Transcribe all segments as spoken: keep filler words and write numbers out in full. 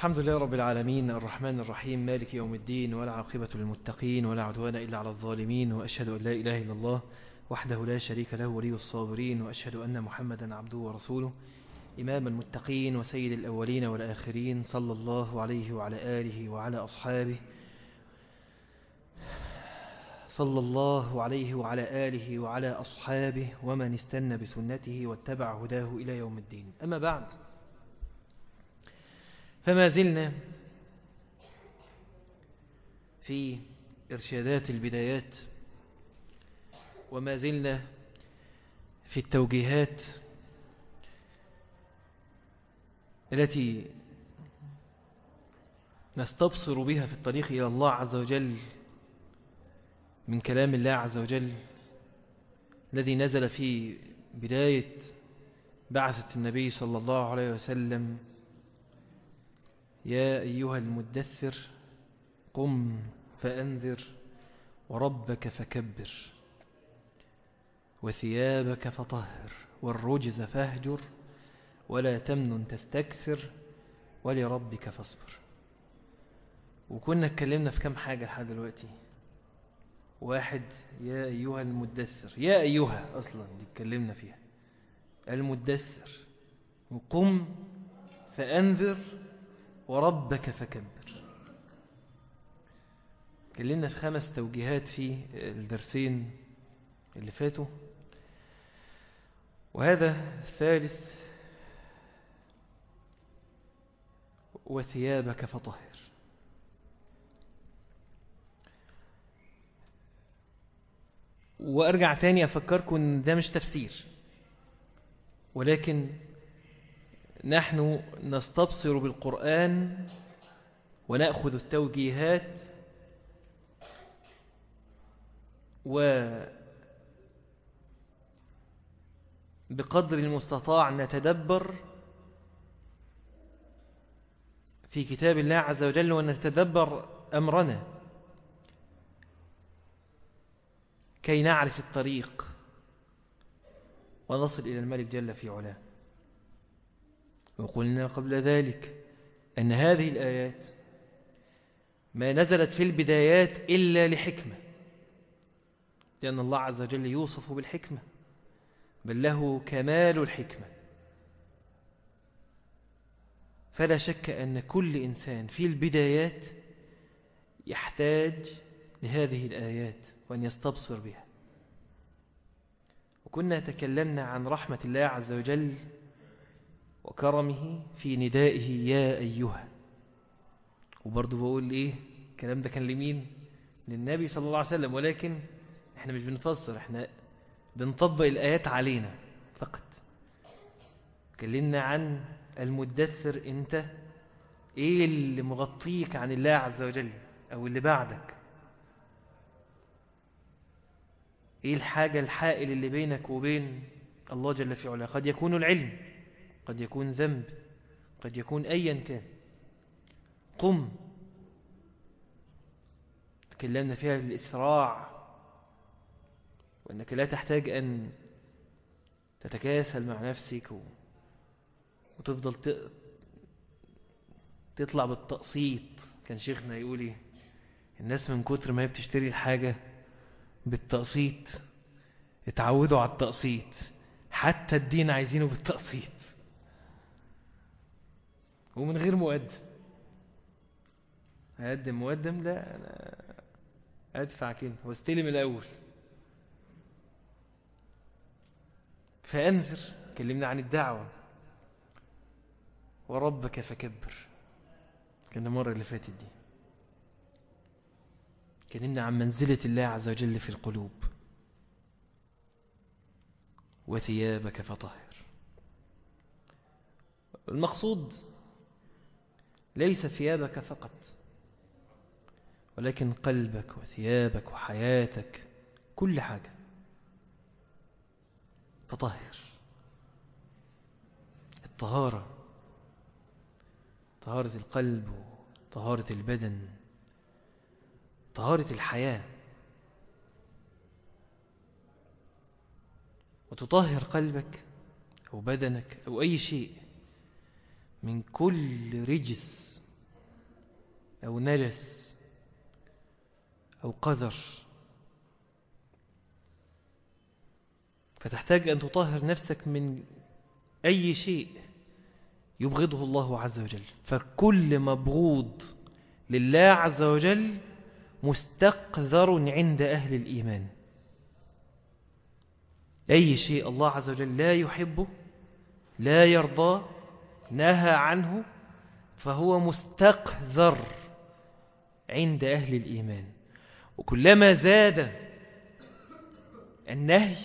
الحمد لله رب العالمين الرحمن الرحيم مالك يوم الدين ولا عاقبة للمتقين ولا عدوان إلا على الظالمين، وأشهد أن لا إله إلا الله وحده لا شريك له ولي الصابرين، وأشهد أن محمدا عبده ورسوله إمام المتقين وسيد الأولين والآخرين، صلى الله عليه وعلى آله وعلى أصحابه صلى الله عليه وعلى آله وعلى أصحابه ومن استنى بسنته واتبع هداه إلى يوم الدين. أما بعد، فما زلنا في إرشادات البدايات، وما زلنا في التوجيهات التي نستبصر بها في الطريق إلى الله عز وجل من كلام الله عز وجل الذي نزل في بداية بعثة النبي صلى الله عليه وسلم: يا أيها المدثر قم فأنذر وربك فكبر وثيابك فطهر والرجز فاهجر ولا تمنن تستكثر ولربك فاصبر. وكنا اتكلمنا في كم حاجة لحد دلوقتي. واحد، يا أيها المدثر، يا أيها أصلا دي اتكلمنا فيها، المدثر، وقم فأنذر وربك فكبر. اتكلمنا في خمس توجيهات في الدرسين اللي فاتوا، وهذا الثالث: وثيابك فطهر. وارجع تاني افكركم ان ده مش تفسير، ولكن نحن نستبصر بالقرآن ونأخذ التوجيهات وبقدر المستطاع نتدبر في كتاب الله عز وجل ونتدبر أمرنا كي نعرف الطريق ونصل إلى الملك جل في علاه. وقلنا قبل ذلك أن هذه الآيات ما نزلت في البدايات إلا لحكمة، لأن الله عز وجل يوصف بالحكمة، بل له كمال الحكمة. فلا شك أن كل إنسان في البدايات يحتاج لهذه الآيات وأن يستبصر بها. وكنا تكلمنا عن رحمة الله عز وجل وكرمه في ندائه يا أيها. وبرضه بقول إيه الكلام ده كان لمين؟ للنبي صلى الله عليه وسلم، ولكن احنا مش بنفسر، احنا بنطبق الآيات علينا فقط. تكلمنا عن المدثر، انت ايه اللي مغطيك عن الله عز وجل او اللي بعدك؟ ايه الحاجة الحائل اللي بينك وبين الله جل في علاه؟ قد يكون العلم، قد يكون ذنب، قد يكون ايا كان. قم، تكلمنا فيها الإسراع، وأنك لا تحتاج أن تتكاسل مع نفسك وتفضل تطلع بالتقسيط. كان شيخنا يقول إيه؟ الناس من كتر ما هي بتشتري الحاجة بالتقسيط اتعودوا على التقسيط، حتى الدين عايزينه بالتقسيط ومن غير مقدم. هقدم مقدم؟ لا، أنا أدفع كده واستلم الأول. فأنذر، كلمنا عن الدعوة. وربك فكبر، كان المرة اللي فاتت دي كلمنا عن منزلة الله عز وجل في القلوب. وثيابك فطهر، المقصود ليس ثيابك فقط، ولكن قلبك وثيابك وحياتك، كل حاجة. فطهر، الطهارة، طهارة القلب وطهارة البدن، طهارة الحياة. وتطهر قلبك أو بدنك أو أي شيء من كل رجس أو نجس أو قذر، فتحتاج أن تطهر نفسك من أي شيء يبغضه الله عز وجل. فكل مبغوض لله عز وجل مستقذر عند أهل الإيمان. أي شيء الله عز وجل لا يحبه لا يرضى نهى عنه فهو مستقذر عند أهل الإيمان. وكلما زاد النهي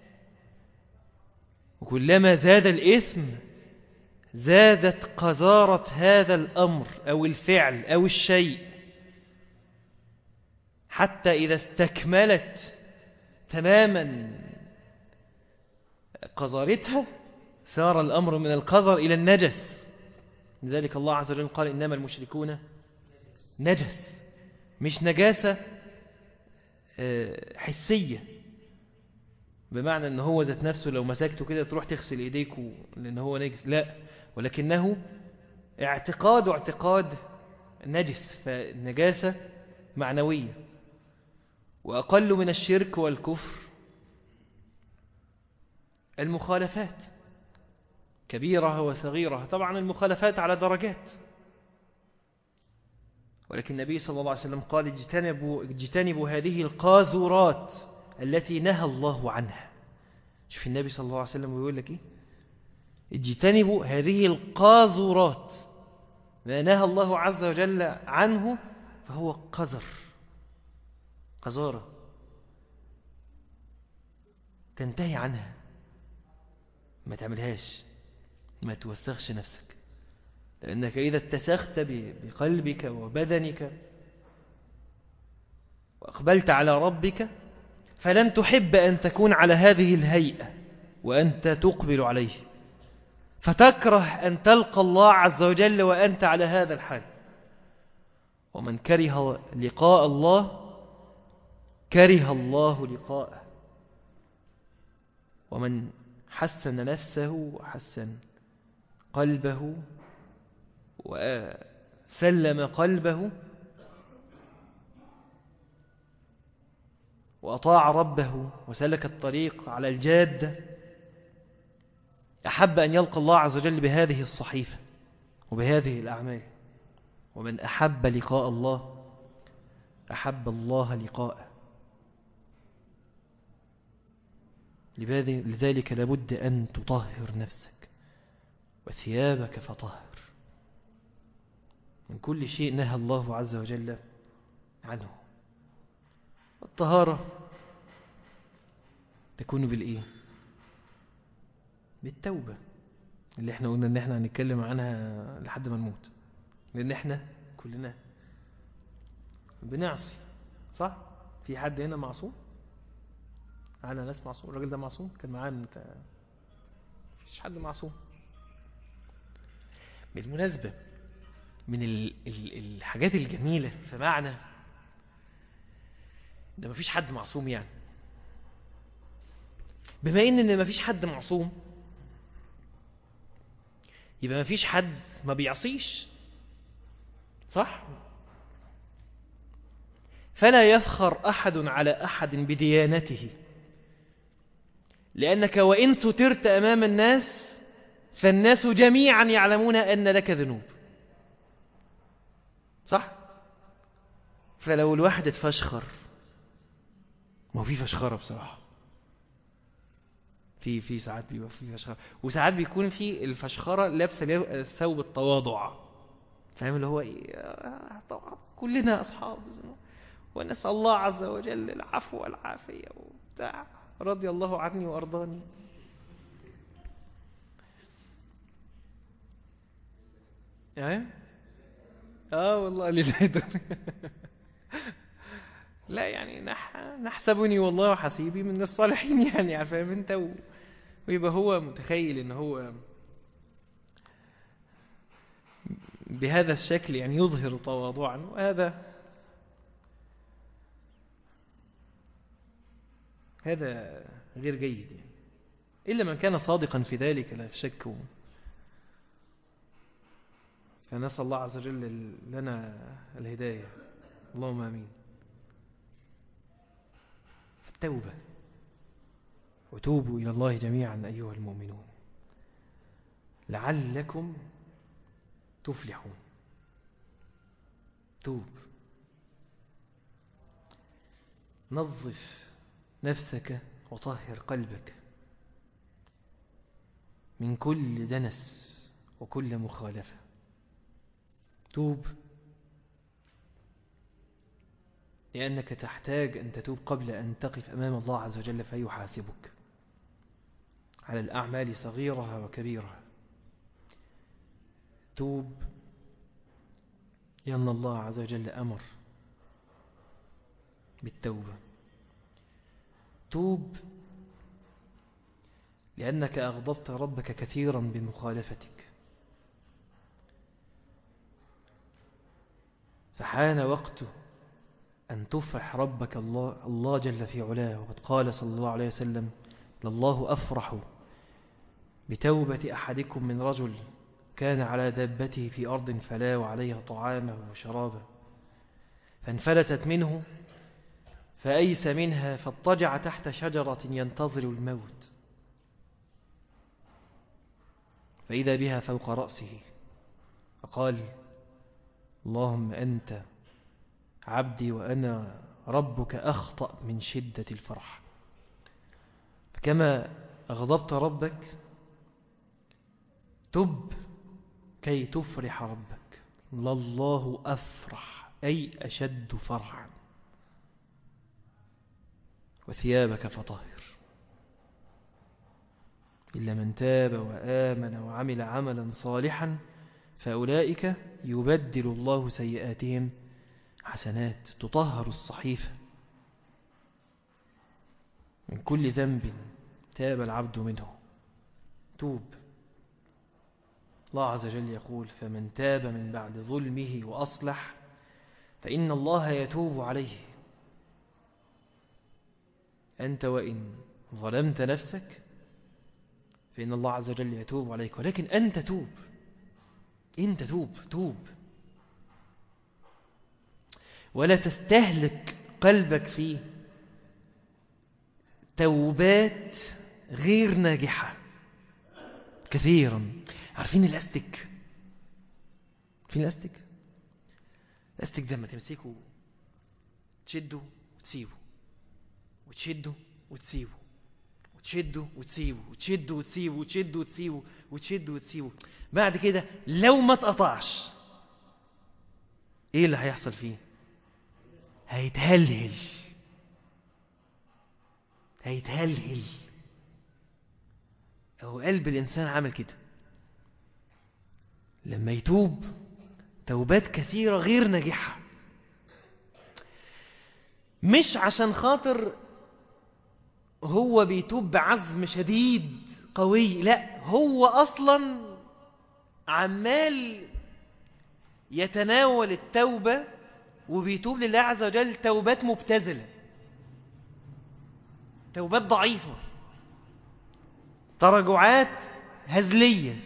وكلما زاد الإثم زادت قذارة هذا الأمر أو الفعل أو الشيء، حتى إذا استكملت تماما قذارتها صار الأمر من القذر إلى النجس. لذلك الله عز وجل قال إنما المشركون نجس، مش نجاسة حسية بمعنى أنه هو ذات نفسه لو مسكته كده تروح تغسل إيديك لأنه هو نجس، لا، ولكنه اعتقاد اعتقاد نجس، فالنجاسة معنوية. وأقل من الشرك والكفر المخالفات، كبيرة وصغيرة. طبعا المخالفات على درجات، ولكن النبي صلى الله عليه وسلم قال اجتنبوا, اجتنبوا هذه القاذورات التي نهى الله عنها. شوف النبي صلى الله عليه وسلم يقول لك ايه؟ اجتنبوا هذه القاذورات، ما نهى الله عز وجل عنه فهو قذر، قذارة تنتهي عنها، ما تعملهاش، ما توسخش نفسك، لأنك إذا اتسخت بقلبك وبدنك وأقبلت على ربك فلن تحب أن تكون على هذه الهيئة وأنت تقبل عليه، فتكره أن تلقى الله عز وجل وأنت على هذا الحال. ومن كره لقاء الله كره الله لقاءه، ومن حسن نفسه وحسن قلبه وسلم قلبه وأطاع ربه وسلك الطريق على الجادة أحب أن يلقى الله عز وجل بهذه الصحيفة وبهذه الأعمال. ومن أحب لقاء الله أحب الله لقاءه. لذلك لابد أن تطهر نفسك وثيابك فطهر من كل شيء نهى الله عز وجل عنه. الطهارة تكون بالإيه؟ بالتوبة اللي احنا قلنا ان احنا هنتكلم عنها لحد ما نموت، لان احنا كلنا بنعصي، صح؟ في حد هنا معصوم؟ معانا ناس معصوم؟ الراجل ده معصوم؟ كان معانا انت؟ مفيش حد معصوم. بالمناسبة من ال ال الحاجات الجميلة في معنى ده مفيش حد معصوم، يعني بما ان ان مفيش حد معصوم يبقى مفيش حد ما بيعصيش، صح؟ فلا يفخر أحد على أحد بديانته، لأنك وإن سترت أمام الناس فالناس جميعا يعلمون أن لك ذنوب، صح؟ فلو الواحد اتفشخر، ما هو في فشخرة بصراحة، في في ساعات بيبقى في فشخرة، وساعات بيكون في الفشخرة لابسة ثوب التواضع، فاهم اللي هو ايه؟ طبعا كلنا أصحاب ذنوب ونسأل الله عز وجل العفو والعافية وبتاع، رضي الله عني وأرضاني. اه اه والله لله. لا يعني نح... نحسبني والله حسيبي من الصالحين، يعني فاهم انت و... ويبقى هو متخيل ان هو بهذا الشكل يعني يظهر تواضعا، وهذا هذا غير جيد يعني. إلا من كان صادقا في ذلك لا شك فنسأل الله عز وجل لنا الهداية، اللهم آمين. التوبة، وتوبوا إلى الله جميعا أيها المؤمنون لعلكم تفلحون. توب، نظف نفسك وطهر قلبك من كل دنس وكل مخالفة. توب لأنك تحتاج أن تتوب قبل أن تقف أمام الله عز وجل فيحاسبك على الأعمال صغيرها وكبيرها. توب لأن الله عز وجل أمر بالتوبة. توب لأنك أغضبت ربك كثيرا بمخالفتك، فحان وقته أن تفرح ربك الله, الله جل في علاه. وقد قال صلى الله عليه وسلم: لله أفرح بتوبة أحدكم من رجل كان على دابته في أرض فلا وعليها طعامه وشرابه فانفلتت منه فأيس منها فاضطجع تحت شجرة ينتظر الموت فإذا بها فوق رأسه فقال: اللهم أنت عبدي وأنا ربك أخطأ من شدة الفرح. فكما أغضبت ربك تب كي تفرح ربك. لله أفرح أي أشد فرحا. وثيابك فطهر إلا من تاب وآمن وعمل عملا صالحا فأولئك يبدل الله سيئاتهم حسنات. تطهر الصحيفة من كل ذنب تاب العبد منه. توب. الله عز وجل يقول: فمن تاب من بعد ظلمه وأصلح فإن الله يتوب عليه. أنت وإن ظلمت نفسك فإن الله عز وجل يتوب عليك، ولكن أنت توب. أنت توب توب ولا تستهلك قلبك في توبات غير ناجحة كثيرا. عارفين الأستك؟ عارفين الأستك؟ الأستك ده ما تمسكه تشده وتسيبه وتشده وتسيبه وتشده وتسيبه وتشده وتسيبه وتشده وتسيبه وتشده وتسيبه. بعد كده لو ما تقطعش ايه اللي هيحصل فيه؟ هيتهلهل هيتهلهل. هو قلب الإنسان عمل كده لما يتوب توبات كثيرة غير ناجحة، مش عشان خاطر هو بيتوب بعزم شديد قوي، لا، هو أصلا عمال يتناول التوبة وبيتوب لله عز وجل توبات مبتذلة، توبات ضعيفة، تراجعات هزلية.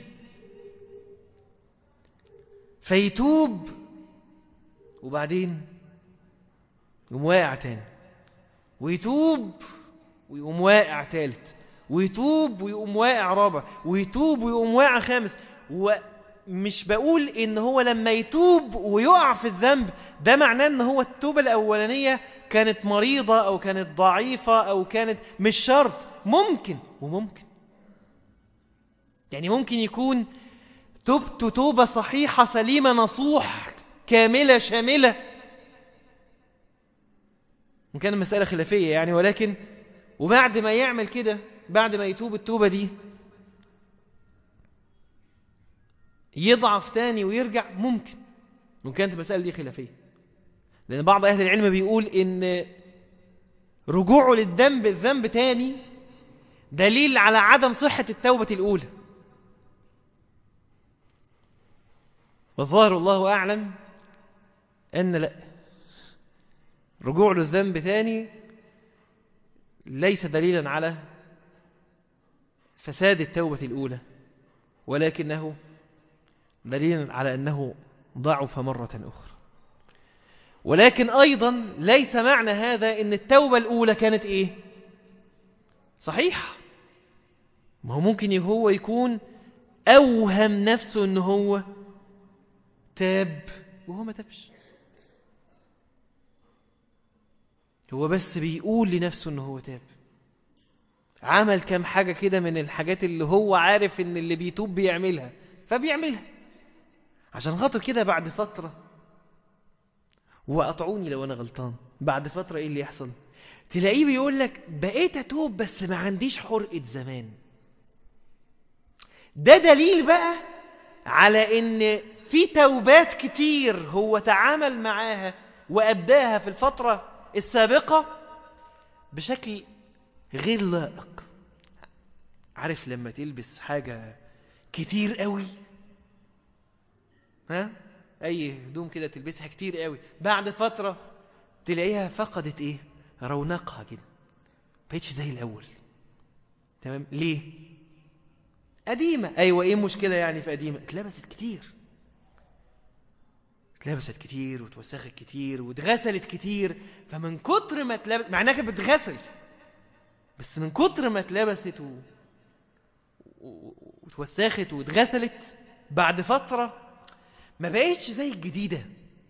فيتوب وبعدين يقوم واقع تاني، ويتوب ويقوم واقع تالت، ويتوب ويقوم واقع رابع، ويتوب ويقوم واقع خامس. ومش بقول ان هو لما يتوب ويقع في الذنب ده معناه ان هو التوبة الاولانية كانت مريضة او كانت ضعيفة او كانت، مش شرط، ممكن وممكن. يعني ممكن يكون توبته توبة صحيحة سليمة نصوح كاملة شاملة، إن كان المسألة خلافية يعني، ولكن وبعد ما يعمل كده، بعد ما يتوب التوبة دي يضعف تاني ويرجع، ممكن ممكن كانت المسألة دي خلافية، لأن بعض أهل العلم بيقول إن رجوعه للذنب الذنب تاني دليل على عدم صحة التوبة الأولى. والظاهر الله أعلم أن لا، رجوع للذنب ثاني ليس دليلا على فساد التوبة الأولى، ولكنه دليل على أنه ضعف مرة أخرى. ولكن أيضا ليس معنى هذا أن التوبة الأولى كانت إيه؟ صحيح، ما هو ممكن هو يكون أوهم نفسه أنه هو تاب وهو ما تابش، هو بس بيقول لنفسه أنه هو تاب، عمل كام حاجة كده من الحاجات اللي هو عارف أن اللي بيتوب بيعملها فبيعملها عشان خاطر كده بعد فترة، وأطعوني لو أنا غلطان، بعد فترة إيه اللي يحصل؟ تلاقيه بيقول لك بقيت أتوب بس ما عنديش حرقة زمان. ده دليل بقى على إن في توبات كتير هو تعامل معاها وأداها في الفترة السابقة بشكل غير لائق. عارف لما تلبس حاجة كتير قوي، ها؟ أي هدوم كده تلبسها كتير قوي، بعد فترة تلاقيها فقدت إيه؟ رونقها كده، بقيتش زي الأول. تمام؟ ليه؟ قديمة. أيوة، إيه مشكلة يعني في قديمة؟ اتلبست كتير، اتلبست كتير وتوسخت كتير واتغسلت كتير، فمن كتر ما اتلبست، مع انها كانت بتغسل، بس من كتر ما اتلبست و... و... وتوسخت واتغسلت بعد فترة ما بقيتش زي الجديدة،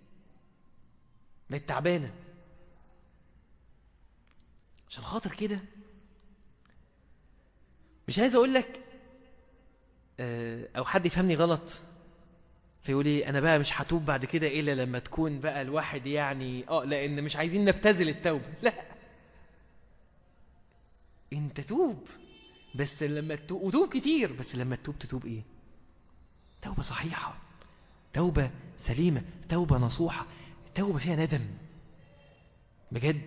بقت تعبانة. عشان خاطر كده مش عايز اقول لك او حد يفهمني غلط فيقول لي انا بقى مش هتوب بعد كده الا لما تكون بقى الواحد يعني اه لان مش عايزين نبتذل التوبة. لا، انت توب، بس لما تتوب، وتوب كتير، بس لما تتوب تتوب ايه؟ توبة صحيحة، توبة سليمة، توبة نصوحة، توبة فيها ندم بجد،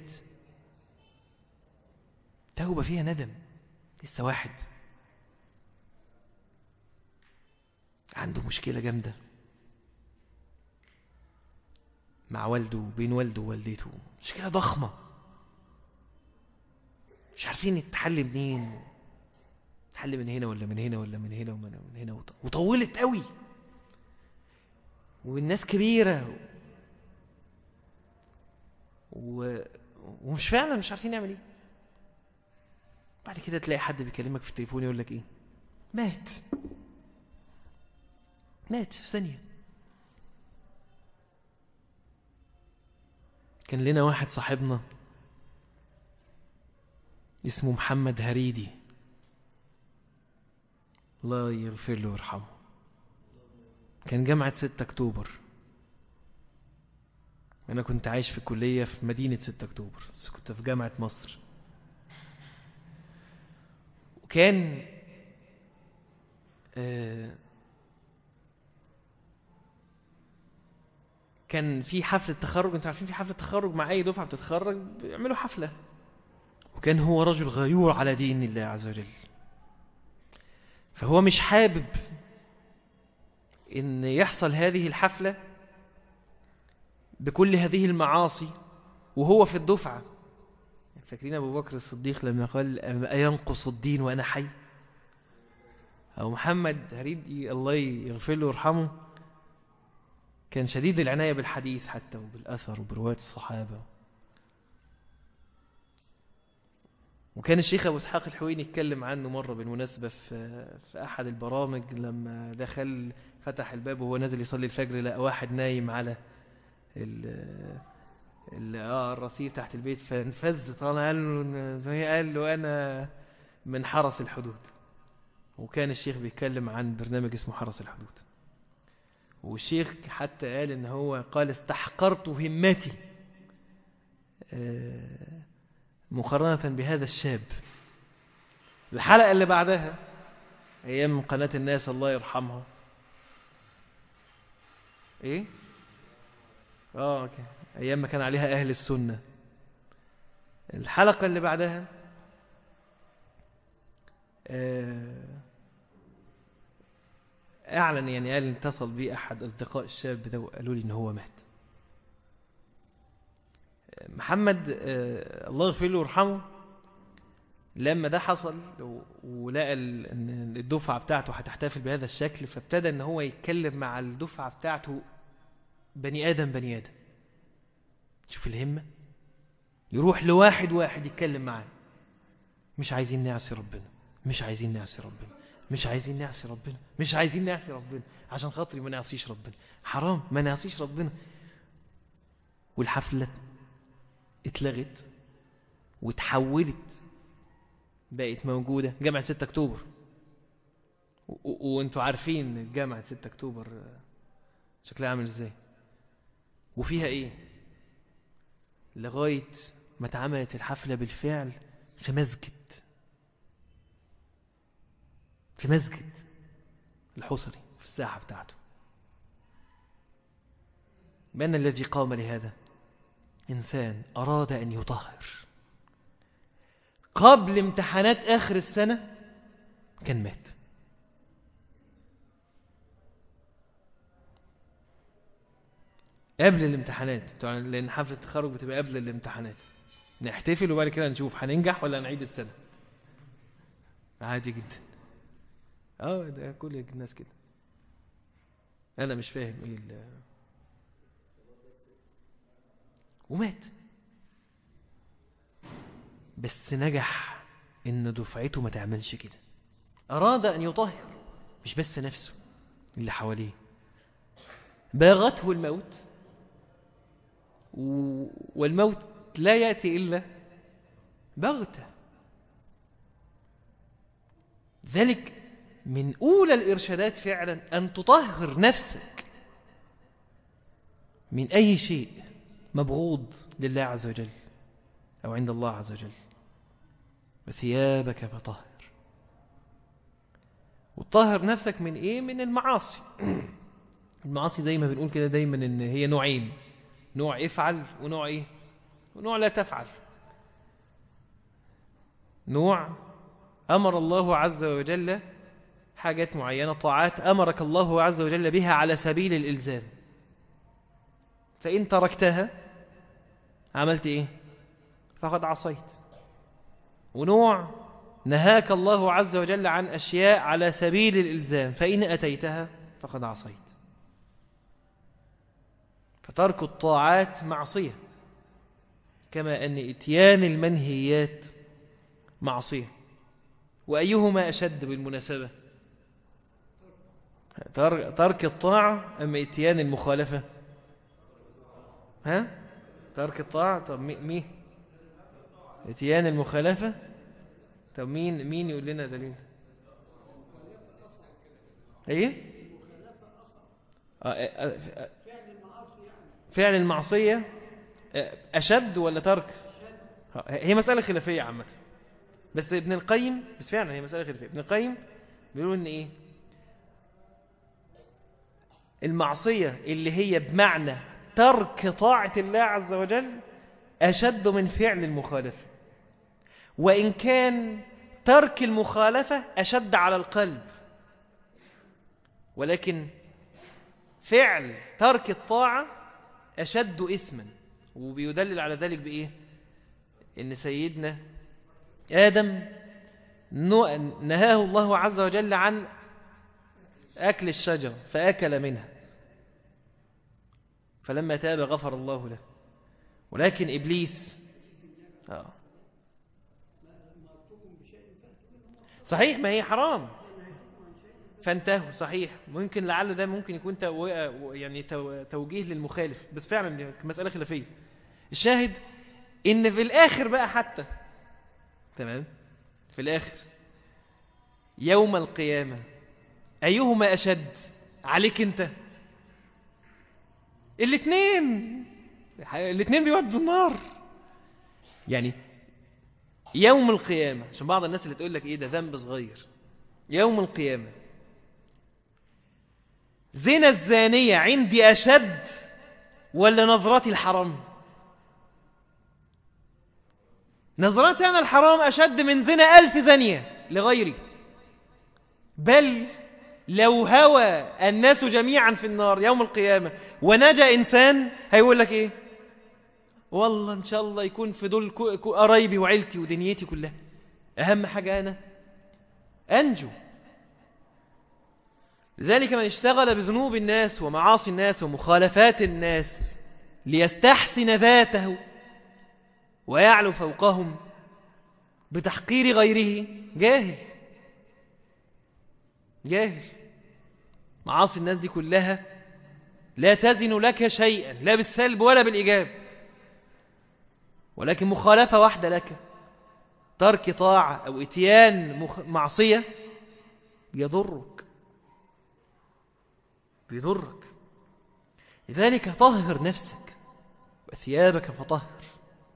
توبة فيها ندم. لسه واحد عنده مشكلة جامدة مع والده، بين والده ووالدته، مشكلة ضخمة، مش عارفين يتحل منين، تحل من هنا ولا من هنا ولا من هنا ومن هنا، وطولت قوي، والناس كبيرة و... ومش فعلا مش عارفين يعمل ايه. بعد كده تلاقي حد بيكلمك في التليفون يقول لك ايه؟ مات، مات في ثانية. كان لنا واحد صاحبنا اسمه محمد هريدي، الله يغفر له ويرحمه، كان جامعة ستة أكتوبر. أنا كنت عايش في كلية في مدينة ستة أكتوبر، بس كنت في جامعة مصر. وكان آه كان في حفلة تخرج، انتوا عارفين في حفلة تخرج مع أي دفعة بتتخرج بيعملوا حفلة، وكان هو رجل غيور على دين الله عز وجل، فهو مش حابب ان يحصل هذه الحفلة بكل هذه المعاصي وهو في الدفعة. فاكرين أبو بكر الصديق لما قال أينقص الدين وأنا حي؟ أو محمد هريدي الله يغفر له ويرحمه كان شديد العناية بالحديث حتى وبالأثر وبرواية الصحابة. وكان الشيخ أبو اسحاق الحويني يتكلم عنه مرة بالمناسبة في, في أحد البرامج، لما دخل فتح الباب وهو نازل يصلي الفجر لقى واحد نايم على اه الرصيف تحت البيت، فانفز طالع قال له قال له أنا من حرس الحدود. وكان الشيخ بيتكلم عن برنامج اسمه حرس الحدود، والشيخ حتى قال ان هو قال استحقرت همتي مقارنة بهذا الشاب. الحلقة اللي بعدها ايام قناة الناس الله يرحمها ايه اه اوكي ايام ما كان عليها اهل السنة، الحلقة اللي بعدها اعلن يعني قال اتصل بي احد اصدقاء الشاب ده وقالوا لي ان هو مات. محمد الله يغفر له ويرحمه لما ده حصل ولقى ان الدفعة بتاعته هتحتفل بهذا الشكل، فابتدى ان هو يتكلم مع الدفعة بتاعته بني آدم بني آدم. شوف الهمة، يروح لواحد واحد يتكلم معاه. مش عايزين نعصي ربنا، مش عايزين نعصي ربنا، مش عايزين نعصي ربنا، مش عايزين نعصي ربنا، عشان خاطري ما نعصيش ربنا، حرام ما نعصيش ربنا. والحفلة اتلغت وتحولت، بقت موجودة جامعة ستة أكتوبر. وانتوا عارفين جامعة ستة أكتوبر شكلها عامل ازاي وفيها ايه، لغاية ما اتعملت الحفلة بالفعل في مسجد، في مسجد الحصري في الساحة بتاعته. بأن الذي قام لهذا إنسان أراد أن يطهر. قبل امتحانات آخر السنة كان مات. قبل الامتحانات، لأن حفلة التخرج بتبقى قبل الامتحانات، نحتفل وبعد كده نشوف هننجح ولا نعيد السنة. عادي جدا. اه ده كل الناس كده. أنا مش فاهم ايه ال... ومات. بس نجح ان دفعته ما تعملش كده. أراد أن يطهر مش بس نفسه، اللي حواليه. باغته الموت، والموت لا يأتي إلا بغتة. ذلك من أولى الإرشادات فعلا أن تطهر نفسك من أي شيء مبغوض لله عز وجل أو عند الله عز وجل. وثيابك فطهر. وتطهر نفسك من إيه؟ من المعاصي. المعاصي زي ما بنقول كده دايما إن هي نوعين، نوع افعل ونوع إيه؟ ونوع لا تفعل. نوع أمر الله عز وجل حاجات معينة، طاعات أمرك الله عز وجل بها على سبيل الإلزام، فإن تركتها عملت إيه؟ فقد عصيت. ونوع نهاك الله عز وجل عن أشياء على سبيل الإلزام، فإن أتيتها فقد عصيت. فترك الطاعات معصية، كما أن إتيان المنهيات معصية. وأيهما أشد بالمناسبة؟ ترك الطاعة أم إتيان المخالفة؟ ها؟ ترك الطاعة. طب مين؟ إتيان المخالفة. طب مين مين يقول لنا دليل؟ ايه؟ فعل المعصية أشد ولا ترك؟ هي مسألة خلافية عامة، بس ابن القيم، بس فعلا هي مسألة خلافية. ابن القيم بيقول إن إيه؟ المعصية اللي هي بمعنى ترك طاعة الله عز وجل أشد من فعل المخالفة، وإن كان ترك المخالفة أشد على القلب، ولكن فعل ترك الطاعة أشد إثما. وبيدلل على ذلك بإيه؟ إن سيدنا آدم نهاه الله عز وجل عن أكل الشجر فأكل منها، فلما تاب غفر الله له. ولكن إبليس آه. صحيح، ما هي حرام فانتهوا. صحيح، ممكن لعل ده ممكن يكون تو... يعني تو... توجيه للمخالف، بس فعلا دي مسألة خلافية. الشاهد إن في الآخر بقى حتى تمام، في الآخر يوم القيامة أيهما أشد عليك أنت؟ الاثنين الاثنين بيودوا النار. يعني يوم القيامة، عشان بعض الناس اللي تقول لك إيه ده ذنب صغير، يوم القيامة زنا الزانية عندي أشد ولا نظرتي الحرام؟ نظرتي أنا الحرام أشد من زنا ألف زانية لغيري. بل لو هوى الناس جميعا في النار يوم القيامة ونجا إنسان، هيقول لك إيه؟ والله إن شاء الله يكون في دول قرايبي وعيلتي ودنيتي كلها. أهم حاجة أنا أنجو. لذلك من اشتغل بذنوب الناس ومعاصي الناس ومخالفات الناس ليستحسن ذاته ويعلو فوقهم بتحقير غيره جاهل جاهل. معاصي الناس دي كلها لا تزن لك شيئا، لا بالسلب ولا بالإيجاب، ولكن مخالفة واحدة لك، ترك طاعة أو اتيان مخ... معصية يضرك يضرك. لذلك طهر نفسك وثيابك فطهر.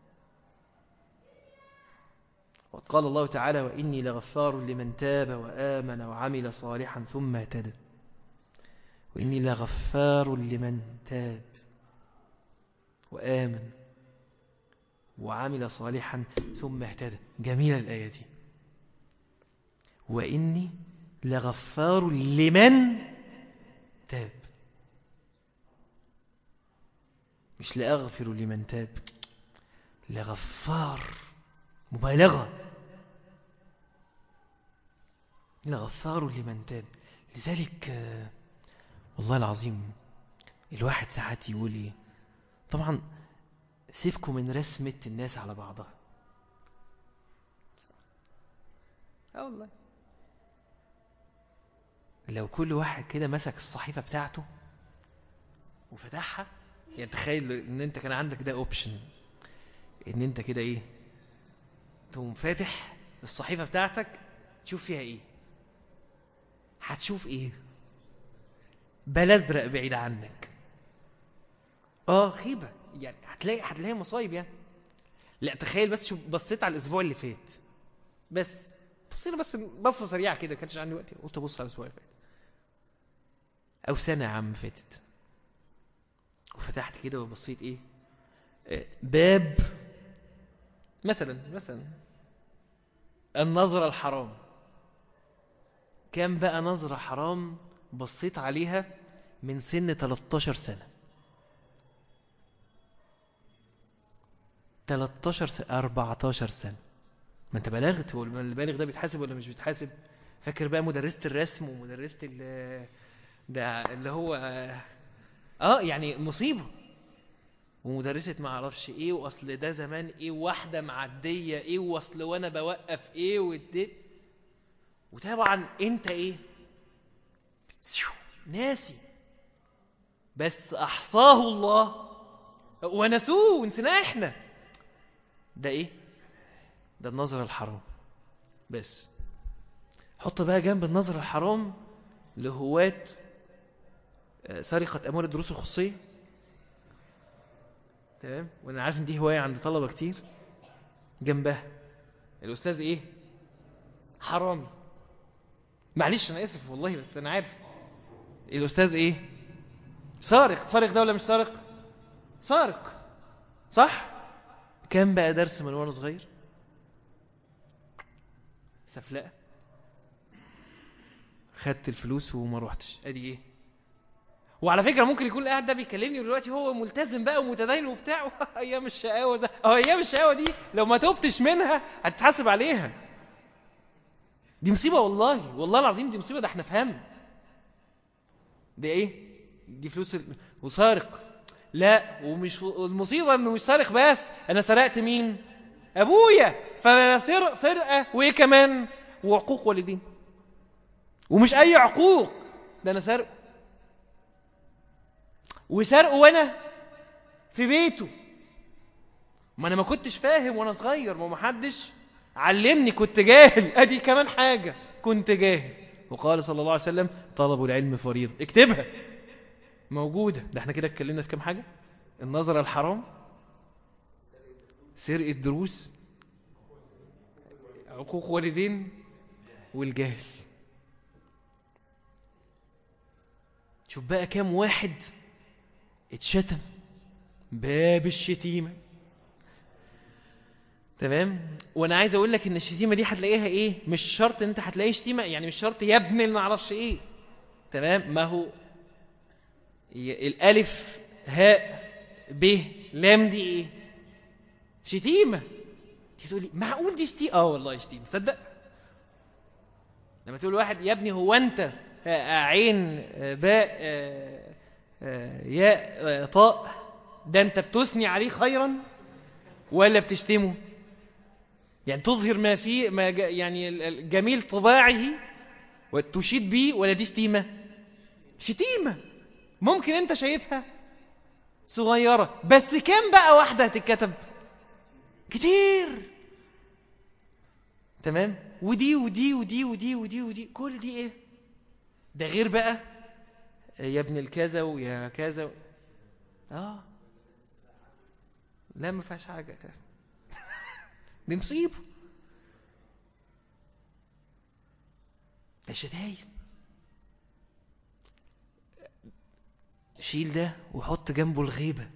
وقال الله تعالى: وإني لغفار لمن تاب وآمن وعمل صالحا ثم اهتدى. وإني لغفار لمن تاب وآمن وعمل صالحا ثم اهتدى. جميلة الآية دي. وإني لغفار لمن تاب، مش لأغفر لمن تاب، لغفار مبالغة، لغفار لمن تاب. لذلك والله العظيم الواحد ساعات يقول ايه، طبعا سيبكم من رسمة الناس على بعضها. اه والله لو كل واحد كده مسك الصحيفة بتاعته وفتحها، يعني تخيل ان انت كان عندك ده اوبشن، ان انت كده ايه تقوم فاتح الصحيفة بتاعتك تشوف فيها ايه. هتشوف ايه؟ بلا ازرق بعيد عنك. اه خيبة يعني، هتلاقي هتلاقي مصايب يعني. لا تخيل بس، شوف بصيت على الاسبوع اللي فات بس، بصينا بس بصة سريعة كده، كانش عندي وقت قلت ابص على الاسبوع اللي فات او سنة يا عم فاتت، وفتحت كده وبصيت ايه، آه باب مثلا مثلا النظرة الحرام. كان بقى نظرة حرام بصيت عليها من سن تلتاشر سنة، تلتاشر سنة، اربعتاشر سنة. ما انت بلغت، هو البالغ ده بيتحاسب ولا مش بيتحاسب؟ فاكر بقى مدرسة الرسم ومدرسة ال ده اللي هو اه يعني مصيبة، ومدرسة ما اعرفش ايه، واصل ده زمان ايه، واحدة معدية ايه، واصل وانا بوقف ايه ودي. وطبعا انت ايه ناسي، بس احصاه الله ونسوه ونسيناه احنا. ده ايه؟ ده النظر الحرام. بس حط بقى جنب النظر الحرام لهواة سرقة اموال الدروس الخصوصية. تمام، وانا عارف ان دي هواية عند طلبة كتير. جنبها الاستاذ ايه؟ حرامي. معلش انا اسف والله، بس انا عارف الاستاذ ايه؟ سارق. سارق ده ولا مش سارق؟ سارق صح. كان بقى درس من وانا صغير سفلقة، خدت الفلوس وما روحتش. ادي ايه؟ وعلى فكرة ممكن يكون قاعد ده بيكلمني دلوقتي هو ملتزم بقى ومتدين وبتاع ايام الشقاوة ده، اه ايام الشقاوة دي لو ما توبتش منها هتتحاسب عليها. دي مصيبة والله، والله العظيم دي مصيبة. ده احنا فهم دي ايه؟ دي فلوس ال... وسارق. لا، ومش المصيبة انه مش سارق بس، انا سرقت مين؟ ابويا. فسرق سرقة وايه كمان؟ وعقوق والدين. ومش اي عقوق، ده انا سرق وسرقه وانا في بيته. ما انا ما كنتش فاهم وانا صغير، ما محدش علمني، كنت جاهل. ادي كمان حاجة، كنت جاهل. وقال صلى الله عليه وسلم: طلب العلم فريضة. اكتبها موجودة. ده احنا كده اتكلمنا في كام حاجة: النظر الحرام، سرقة دروس، عقوق والدين، والجهل. شوف بقى كام واحد اتشتم باب الشتيمة. تمام. وانا عايز اقول لك ان الشتيمة دي هتلاقيها ايه، مش شرط ان انت هتلاقي شتيمة، يعني مش شرط يا ابن اللي معرفش ايه. تمام. ما هو الالف هاء ب لام دي ايه؟ شتيمة. تقول لي معقول دي شتيمة؟ اه والله شتيمة. تصدق لما تقول واحد يا ابني هو انت عين باء ياء طاء ده انت بتثني عليه خيرا ولا بتشتمه؟ يعني تظهر ما فيه ما يعني جميل طباعه وتشيد بيه، ولا دي شتيمة؟ شتيمة. ممكن انت شايفها صغيرة، بس كم بقى واحدة هتتكتب؟ كتير. تمام. ودي ودي ودي ودي ودي ودي كل دي ايه؟ ده غير بقى يا ابن الكذا ويا كذا و... اه لا ما فيهاش حاجة دي مصيبة. الشتايم شيل ده وحط جنبه الغيبة.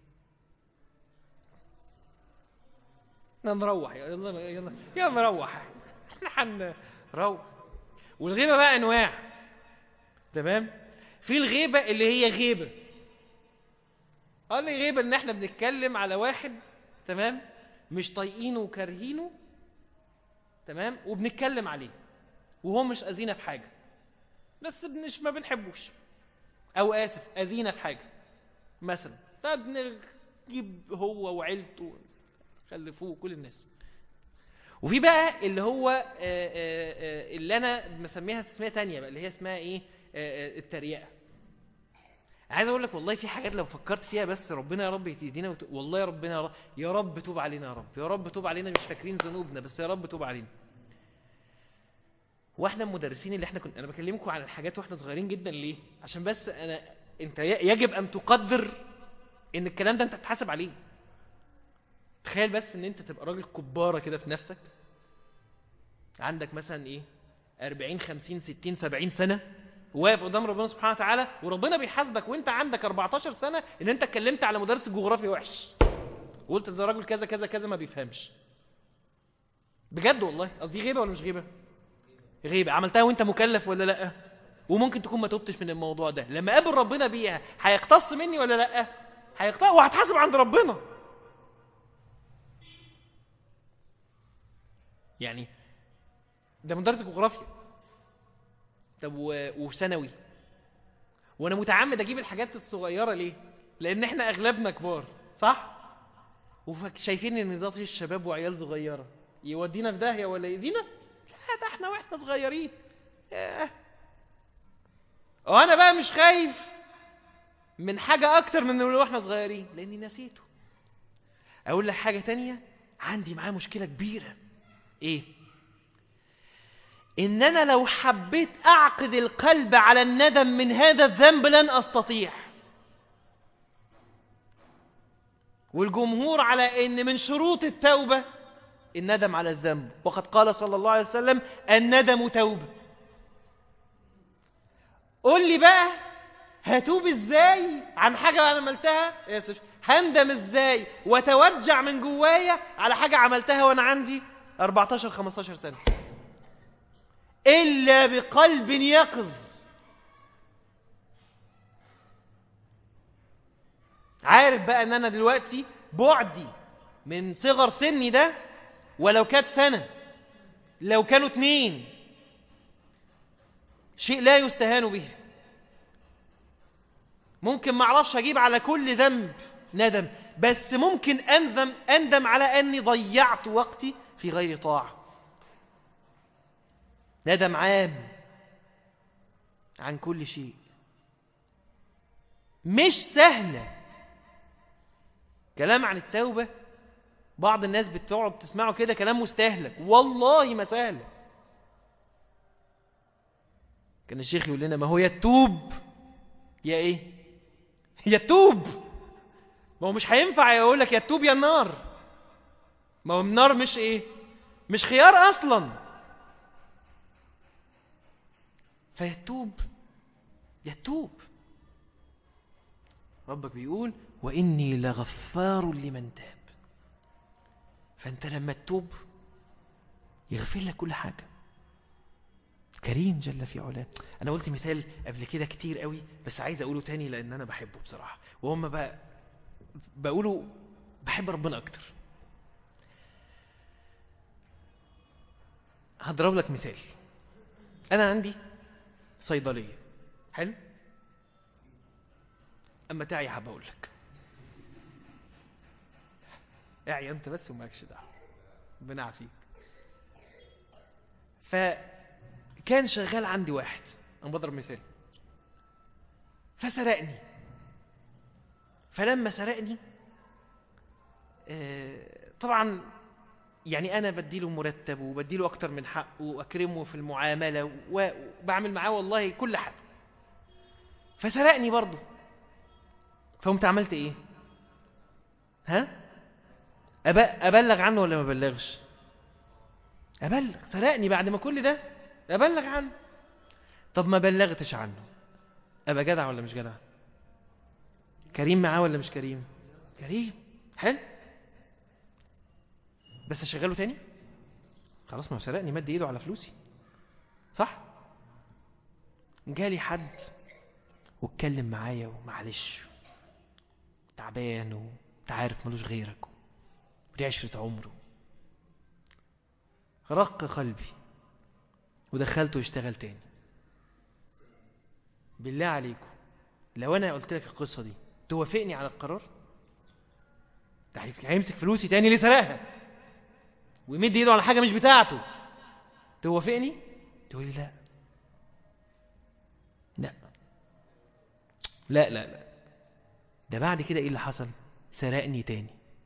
نروح يلا يلا يلا نروح احنا هنروح. والغيبة بقى انواع. تمام. في الغيبة اللي هي غيبة، قال لي غيبة ان احنا بنتكلم على واحد تمام مش طايقينه وكارهينه تمام وبنتكلم عليه وهو مش اذينا في حاجة بس مش ما بنحبوش، او اسف اذينا في حاجة مثلا، فبنجيب هو وعيلته خلفوه كل الناس. وفي بقى اللي هو آآ آآ اللي انا مسميها تسمية تانية بقى اللي هي اسمها ايه التريقة. عايز اقول لك والله في حاجات لو فكرت فيها بس ربنا يا رب يهدينا وت... والله يا ربنا يا رب يا رب توب علينا يا رب يا رب توب علينا، مش فاكرين ذنوبنا بس يا رب توب علينا. واحنا المدرسين اللي احنا كنا انا بكلمكم عن الحاجات واحنا صغيرين جدا ليه؟ عشان بس انا انت يجب ان تقدر ان الكلام ده انت تتحاسب عليه. تخيل بس ان انت تبقى راجل كبارة كده في نفسك، عندك مثلا ايه أربعين خمسين ستين سبعين سنة واقف قدام ربنا سبحانه وتعالى وربنا بيحاسبك وانت عندك أربعتاشر سنة ان انت اتكلمت على مدرس الجغرافيا وحش وقلت ده راجل كذا كذا كذا ما بيفهمش. بجد والله قصدي غيبة ولا مش غيبة؟ غيبة. عملتها وانت مكلف ولا لا؟ وممكن تكون ما تبتش من الموضوع ده، لما قابل ربنا بيها هيقتص مني ولا لا؟ هيقتص وهتحاسب عند ربنا. يعني ده مدرس الجغرافيا. طب وثانوي وانا متعمد اجيب الحاجات الصغيرة ليه؟ لان احنا اغلبنا كبار صح؟ وشايفين ان ده طيش الشباب وعيال صغيرة يودينا في داهية ولا يزينا؟ لا ده احنا واحنا صغيرين. اه. وانا بقى مش خايف من حاجة اكتر من اللي واحنا صغيرين لاني نسيته. اقول لك حاجة تانية عندي معاه مشكلة كبيرة. ايه؟ إن أنا لو حبيت أعقد القلب على الندم من هذا الذنب لن أستطيع. والجمهور على إن من شروط التوبة الندم على الذنب، وقد قال صلى الله عليه وسلم الندم توبة. قول لي بقى هتوب إزاي عن حاجة أنا عملتها؟ هندم إزاي وتوجع من جوايا على حاجة عملتها وأنا عندي أربعتاشر خمستاشر سنة؟ إلا بقلب يقظ. عارف بقى أن أنا دلوقتي بعدي من صغر سني ده ولو كانت سنة لو كانوا اتنين شيء لا يستهان به. ممكن معرفش أجيب على كل ذنب ندم، بس ممكن أندم, أندم على أني ضيعت وقتي في غير طاعة. ندم عام عن كل شيء. مش سهلة. كلام عن التوبة بعض الناس بتقعد تسمعه كده كلام مستهلك، والله ما سهلة. كان الشيخ يقول لنا ما هو يتوب يا ايه يتوب. ما هو مش هينفع يقول لك يتوب يا النار. ما هو النار مش ايه مش خيار اصلا. فيتوب يتوب. ربك بيقول وإني لغفار لمن تاب. فأنت لما تتوب يغفر لك كل حاجة. كريم جل في علاه. أنا قلت مثال قبل كده كتير قوي بس عايز أقوله تاني لأن أنا بحبه بصراحة، وهم بقى بقوله بحب ربنا أكتر. هضرب لك مثال. انا عندي صيدليه، حلو، اما تعي حابب اقول لك، اعي انت بس ومالكش دعوه، ربنا يعافيك. فكان شغال عندي واحد، انا بضرب مثال، فسرقني. فلما سرقني طبعا يعني انا بديله مرتب وبديله اكتر من حقه واكرمه في المعامله وبعمل معاه والله كل حاجه، فسرقني برضه. فقمت عملت ايه؟ ها ابلغ عنه ولا ما ابلغش؟ ابلغ، سرقني بعد ما كل ده، ابلغ عنه. طب ما بلغتش عنه، ابقى جدع ولا مش جدع؟ كريم معاه ولا مش كريم؟ كريم، حلو. بس اشغله تاني؟ خلاص، ما هو سرقني، مد ايده على فلوسي، صح؟ جالي حد واتكلم معايا ومعلش تعبان وانت عارف ملوش غيرك ودي عشرة عمره، رق قلبي ودخلته يشتغل تاني. بالله عليكم لو انا قلت لك القصة دي توافقني على القرار؟ ده هيمسك فلوسي تاني اللي سرقها ويمد ايده على حاجة مش بتاعته، توافقني؟ تقول لي لا لا لا لا لا. ده بعد كده ايه اللي حصل؟ سرقني تاني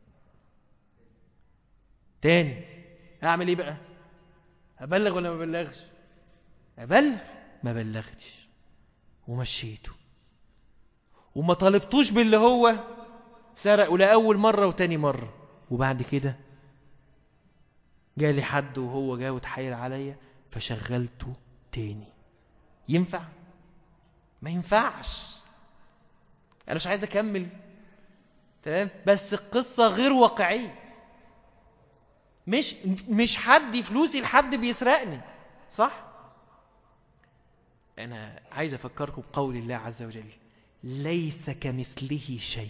تاني. اعمل ايه بقى؟ ابلغ ولا ما ابلغش؟ ابلغ. ما بلغتش ومشيته وما طالبتوش باللي هو سرقه لأول مرة وتاني مرة. وبعد كده جالي حد وهو جاي وتحايل عليا فشغلته تاني. ينفع؟ ما ينفعش. انا مش عايز اكمل، تمام؟ بس القصة غير واقعية. مش مش حد فلوسي لحد بيسرقني، صح؟ انا عايز افكركم بقول الله عز وجل: ليس كمثله شيء.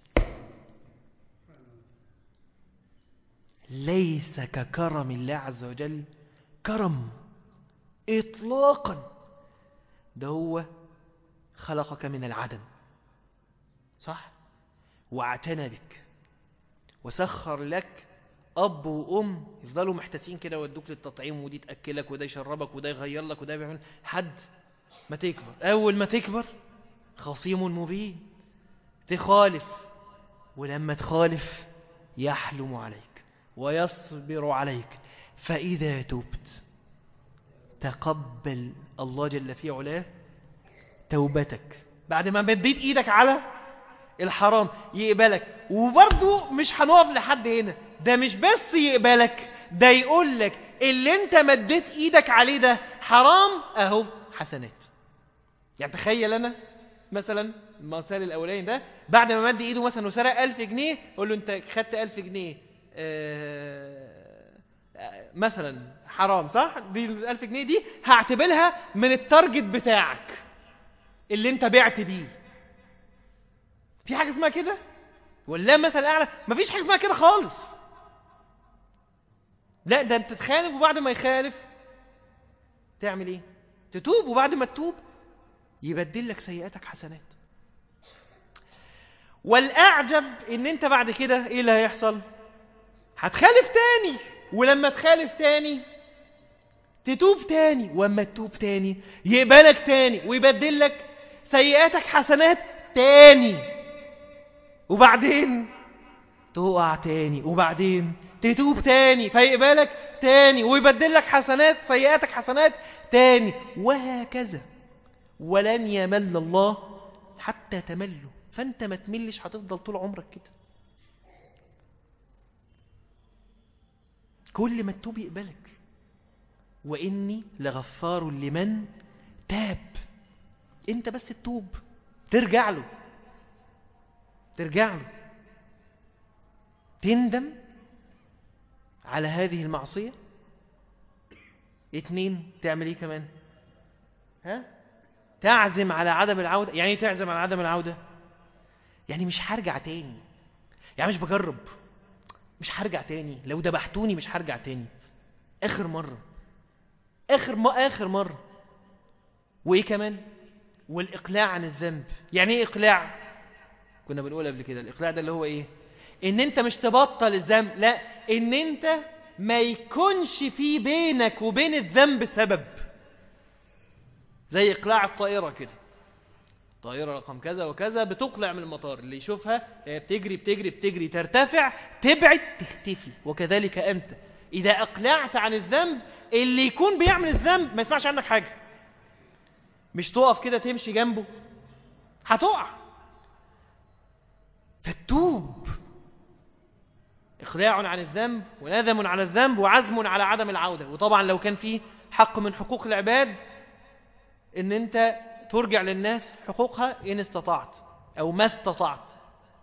ليس ككرم الله عز وجل كرم اطلاقا. ده هو خلقك من العدم، صح؟ واعتنى بك وسخر لك اب وام يفضلوا محتاسين كده ويدوك للتطعيم، ودي تاكلك وده يشربك وده يغير لك وده بيعمل، حد ما تكبر. اول ما تكبر خصيم مبين، تخالف، ولما تخالف يحلم عليك ويصبر عليك. فإذا تبت تقبل الله جل في علاه توبتك بعد ما مديت ايدك على الحرام، يقبلك. وبرضو مش هنقف لحد هنا، ده مش بس يقبلك، ده يقول لك اللي انت مديت ايدك عليه ده حرام، اهو حسنات. يعني تخيل انا مثلا المثال الاولاني ده، بعد ما مد ايده مثلا وسرق ألف جنيه، اقول له انت خدت ألف جنيه مثلا حرام، صح؟ دي الألف جنيه دي هعتبرها من التارجت بتاعك اللي انت بعت بيه. في حاجة اسمها كده؟ ولا مثلا اعلى؟ مفيش حاجة اسمها كده خالص. لا، ده انت تخالف وبعد ما يخالف تعمل ايه؟ تتوب، وبعد ما تتوب يبدل لك سيئاتك حسنات. والاعجب ان انت بعد كده ايه اللي هيحصل؟ هتخالف تاني، ولما تخالف تاني تتوب تاني، واما تتوب تاني يقبلك تاني ويبدل لك سيئاتك حسنات تاني، وبعدين تقع تاني، وبعدين تتوب تاني فيقبلك تاني ويبدل لك حسنات سيئاتك حسنات تاني، وهكذا. ولن يمل الله حتى تملوا. فانت ما تملش، هتفضل طول عمرك كده. كل ما تتوب يقبلك. وإني لغفار لمن تاب. انت بس تتوب، ترجع له ترجع له تندم على هذه المعصية. اتنين، تعمل ايه كمان؟ ها؟ تعزم على عدم العودة. يعني ايه تعزم على عدم العودة؟ يعني مش هرجع تاني، يعني مش بجرب، مش هرجع تاني، لو دبحتوني مش هرجع تاني، اخر مرة. آخر ما آخر مرة. وإيه كمان؟ والإقلاع عن الذنب. يعني إيه إقلاع؟ كنا بنقول قبل كده الإقلاع ده اللي هو إيه؟ إن أنت مش تبطل الذنب، لا، إن أنت ما يكونش في بينك وبين الذنب سبب. زي إقلاع الطائرة كده، طائرة رقم كذا وكذا بتقلع من المطار، اللي يشوفها بتجري بتجري بتجري ترتفع تبعد تختفي. وكذلك أنت إذا أقلعت عن الذنب، اللي يكون بيعمل الذنب ما يسمعش عنك حاجة. مش تقف كده تمشي جنبه، هتقع. فتوب. إقلاع عن الذنب وندم على الذنب وعزم على عدم العودة. وطبعا لو كان فيه حق من حقوق العباد إن أنت ترجع للناس حقوقها إن استطعت أو ما استطعت.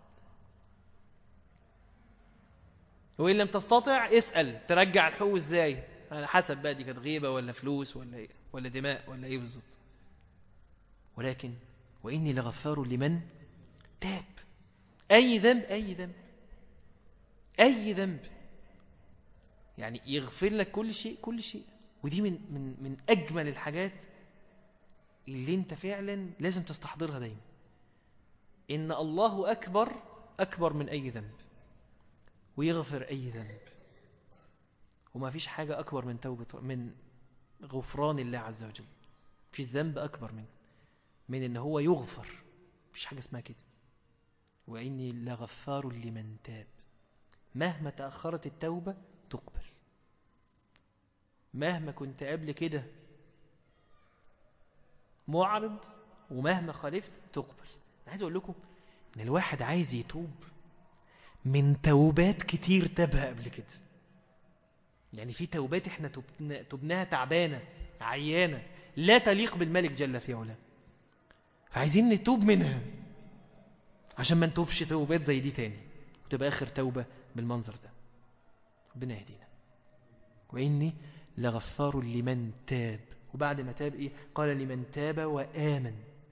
وإن لم تستطع اسأل ترجع الحقوق إزاي، على حسب بقى دي كانت غيبة ولا فلوس ولا إيه ولا دماء ولا إيه بالظبط. ولكن وإني لغفار لمن تاب. أي ذنب أي ذنب أي ذنب، يعني يغفر لك كل شيء كل شيء. ودي من من من أجمل الحاجات اللي انت فعلا لازم تستحضرها دايما، إن الله أكبر أكبر من أي ذنب، ويغفر أي ذنب. وما فيش حاجة أكبر من توبة من غفران الله عز وجل. في الذنب أكبر من من إن هو يغفر. مفيش حاجة اسمها كده. وإني لغفار لمن تاب. مهما تأخرت التوبة تقبل. مهما كنت قبل كده معرض ومهما خالفت تقبل. أنا عايز أقول لكم إن الواحد عايز يتوب من توبات كتير تابها قبل كده. يعني في توبات احنا تبناها تعبانة عيانة لا تليق بالملك جل في علاه، فعايزين نتوب منها عشان ما نتوبش توبات زي دي تاني وتبقى آخر توبة بالمنظر ده. ربنا يهدينا. وإني لغفار لمن تاب. وبعد ما تاب إيه؟ قال لمن تاب وآمن.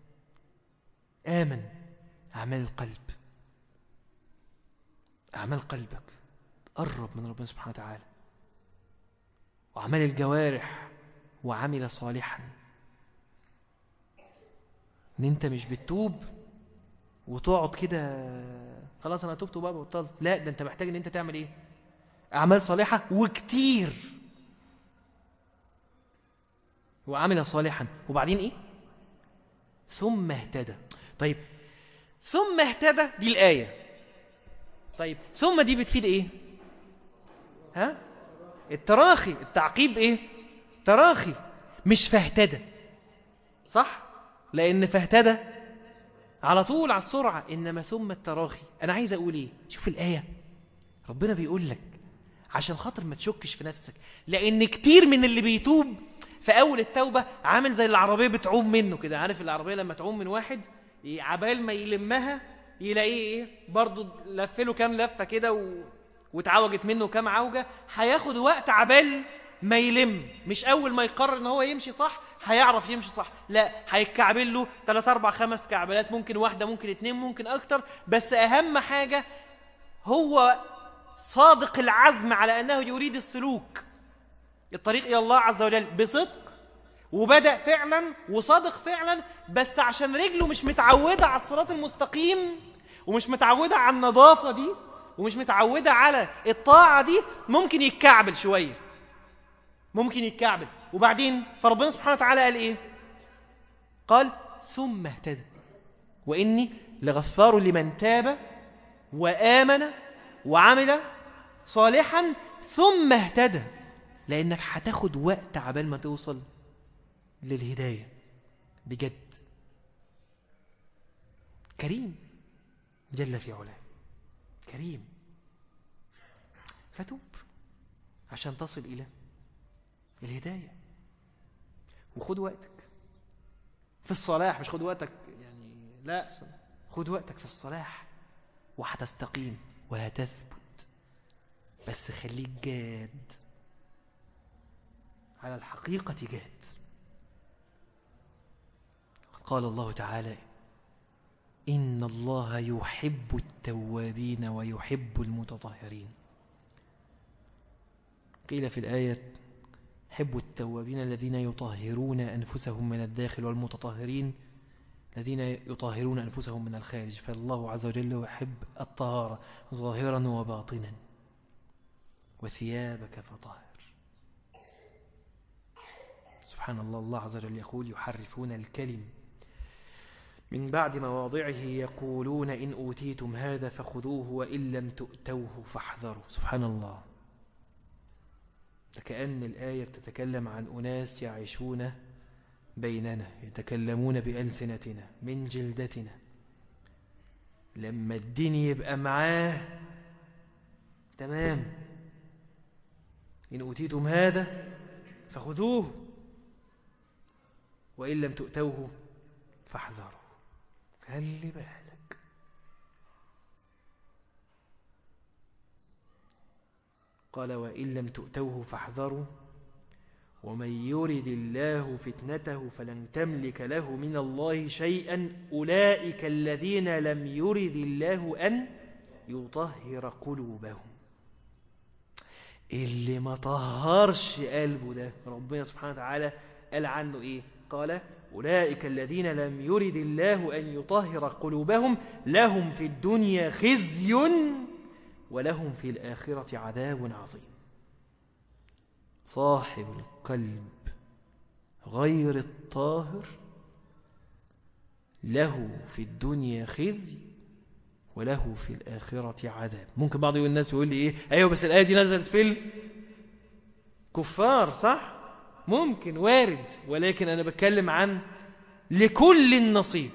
آمن أعمال القلب، أعمال قلبك قرب من ربنا سبحانه وتعالى، وأعمال الجوارح وعمل صالحا. إن أنت مش بتتوب وتقعد كده خلاص أنا توبت وبقى بطلت، لا، ده أنت محتاج إن أنت تعمل إيه؟ أعمال صالحة وكتير، وعمل صالحا. وبعدين إيه؟ ثم اهتدى. طيب ثم اهتدى دي الآية. طيب ثم دي بتفيد إيه؟ ها؟ التراخي. التعقيب إيه؟ تراخي، مش فاهتدى. صح؟ لأن فاهتدى على طول على السرعة، إنما ثم التراخي. أنا عايز أقول إيه؟ شوف الآية، ربنا بيقول لك عشان خاطر ما تشكش في نفسك. لأن كتير من اللي بيتوب في أول التوبة عامل زي العربية بتعوم منه كده. عارف العربية لما تعوم من واحد عبال ما يلمها يلاقيه إيه؟ برضو لفله كام لفة كده و... وتعوجت منه كام عوجة. هياخد وقت عبال ما يلم، مش أول ما يقرر إن هو يمشي صح هيعرف يمشي صح، لا، هيتكعبل له ثلاث أربع خمس كعبلات، ممكن واحدة ممكن اتنين ممكن أكتر. بس أهم حاجة هو صادق العزم على أنه يريد السلوك الطريق إلى الله عز وجل بصدق، وبدأ فعلا وصادق فعلا، بس عشان رجله مش متعودة على الصراط المستقيم ومش متعودة على النظافة دي ومش متعودة على الطاعة دي، ممكن يتكعبل شوية، ممكن يتكعبل. وبعدين فربنا سبحانه وتعالى قال إيه؟ قال ثم اهتدى وإني لغفار لمن تاب وآمن وعمل صالحا ثم اهتدى. لأنك هتاخد وقت عبال ما توصل للهداية بجد. كريم جل في علاه، كريم. فتوب عشان تصل إلى الهداية. وخد وقتك في الصلاح، مش خد وقتك يعني لا، خد وقتك في الصلاح وهتستقيم وهتثبت. بس خليك جاد على الحقيقة، جاد. قال الله تعالى إن الله يحب التوابين ويحب المتطهرين. قيل في الآية يحب التوابين الذين يطهرون أنفسهم من الداخل، والمتطهرين الذين يطهرون أنفسهم من الخارج. فالله عز وجل يحب الطهارة ظاهرا وباطنا. وثيابك فطهر. سبحان الله. الله عز وجل يقول يحرفون الكلم من بعد مواضعه يقولون إن أوتيتم هذا فخذوه وإن لم تؤتوه فاحذروا. سبحان الله. كأن الآية بتتكلم عن أناس يعيشون بيننا يتكلمون بألسنتنا من جلدتنا. لما الدين يبقى معاه تمام، إن أوتيتم هذا فخذوه وإن لم تؤتوه فاحذروا. خلي بالك. قال وإن لم تؤتوه فاحذروا ومن يرد الله فتنته فلن تملك له من الله شيئا أولئك الذين لم يرد الله أن يطهر قلوبهم. اللي ما طهرش قلبه ده ربنا سبحانه وتعالى قال عنه إيه؟ قال أولئك الذين لم يرد الله أن يطهر قلوبهم لهم في الدنيا خزي ولهم في الآخرة عذاب عظيم. صاحب القلب غير الطاهر له في الدنيا خزي وله في الآخرة عذاب. ممكن بعض الناس يقول لي إيه؟ أيوة بس الآية دي نزلت في الكفار صح؟ ممكن وارد، ولكن أنا بتكلم عن لكل النصيب.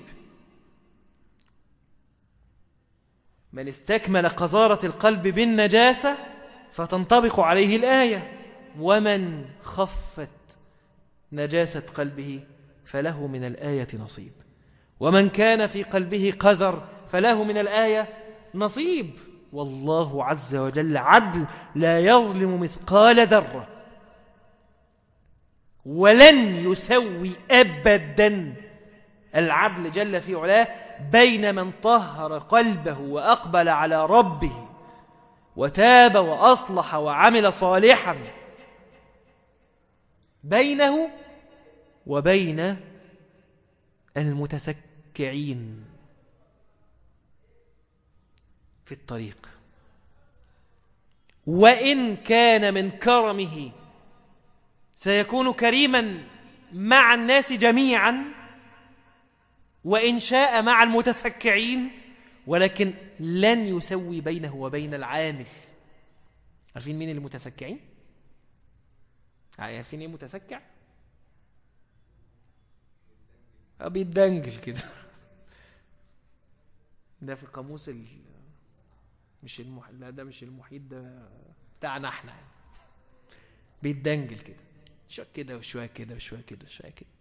من استكمل قذارة القلب بالنجاسة فتنطبق عليه الآية، ومن خفت نجاسة قلبه فله من الآية نصيب، ومن كان في قلبه قذر فله من الآية نصيب. والله عز وجل عدل لا يظلم مثقال ذرة، ولن يسوي أبدا العدل جل في علاه بين من طهر قلبه وأقبل على ربه وتاب وأصلح وعمل صالحا، بينه وبين المتسكعين في الطريق. وإن كان من كرمه سيكون كريما مع الناس جميعا، وإن شاء مع المتسكعين، ولكن لن يسوي بينه وبين العامل. عارفين مين المتسكعين؟ عارفين ايه متسكع؟ بيتدنجل كده. ده في قاموس ال... مش المح... لا ده مش المحيط، ده بتاعنا احنا. بيتدنجل كده شوية كده وشوية كده وشوية كده وشوية كده.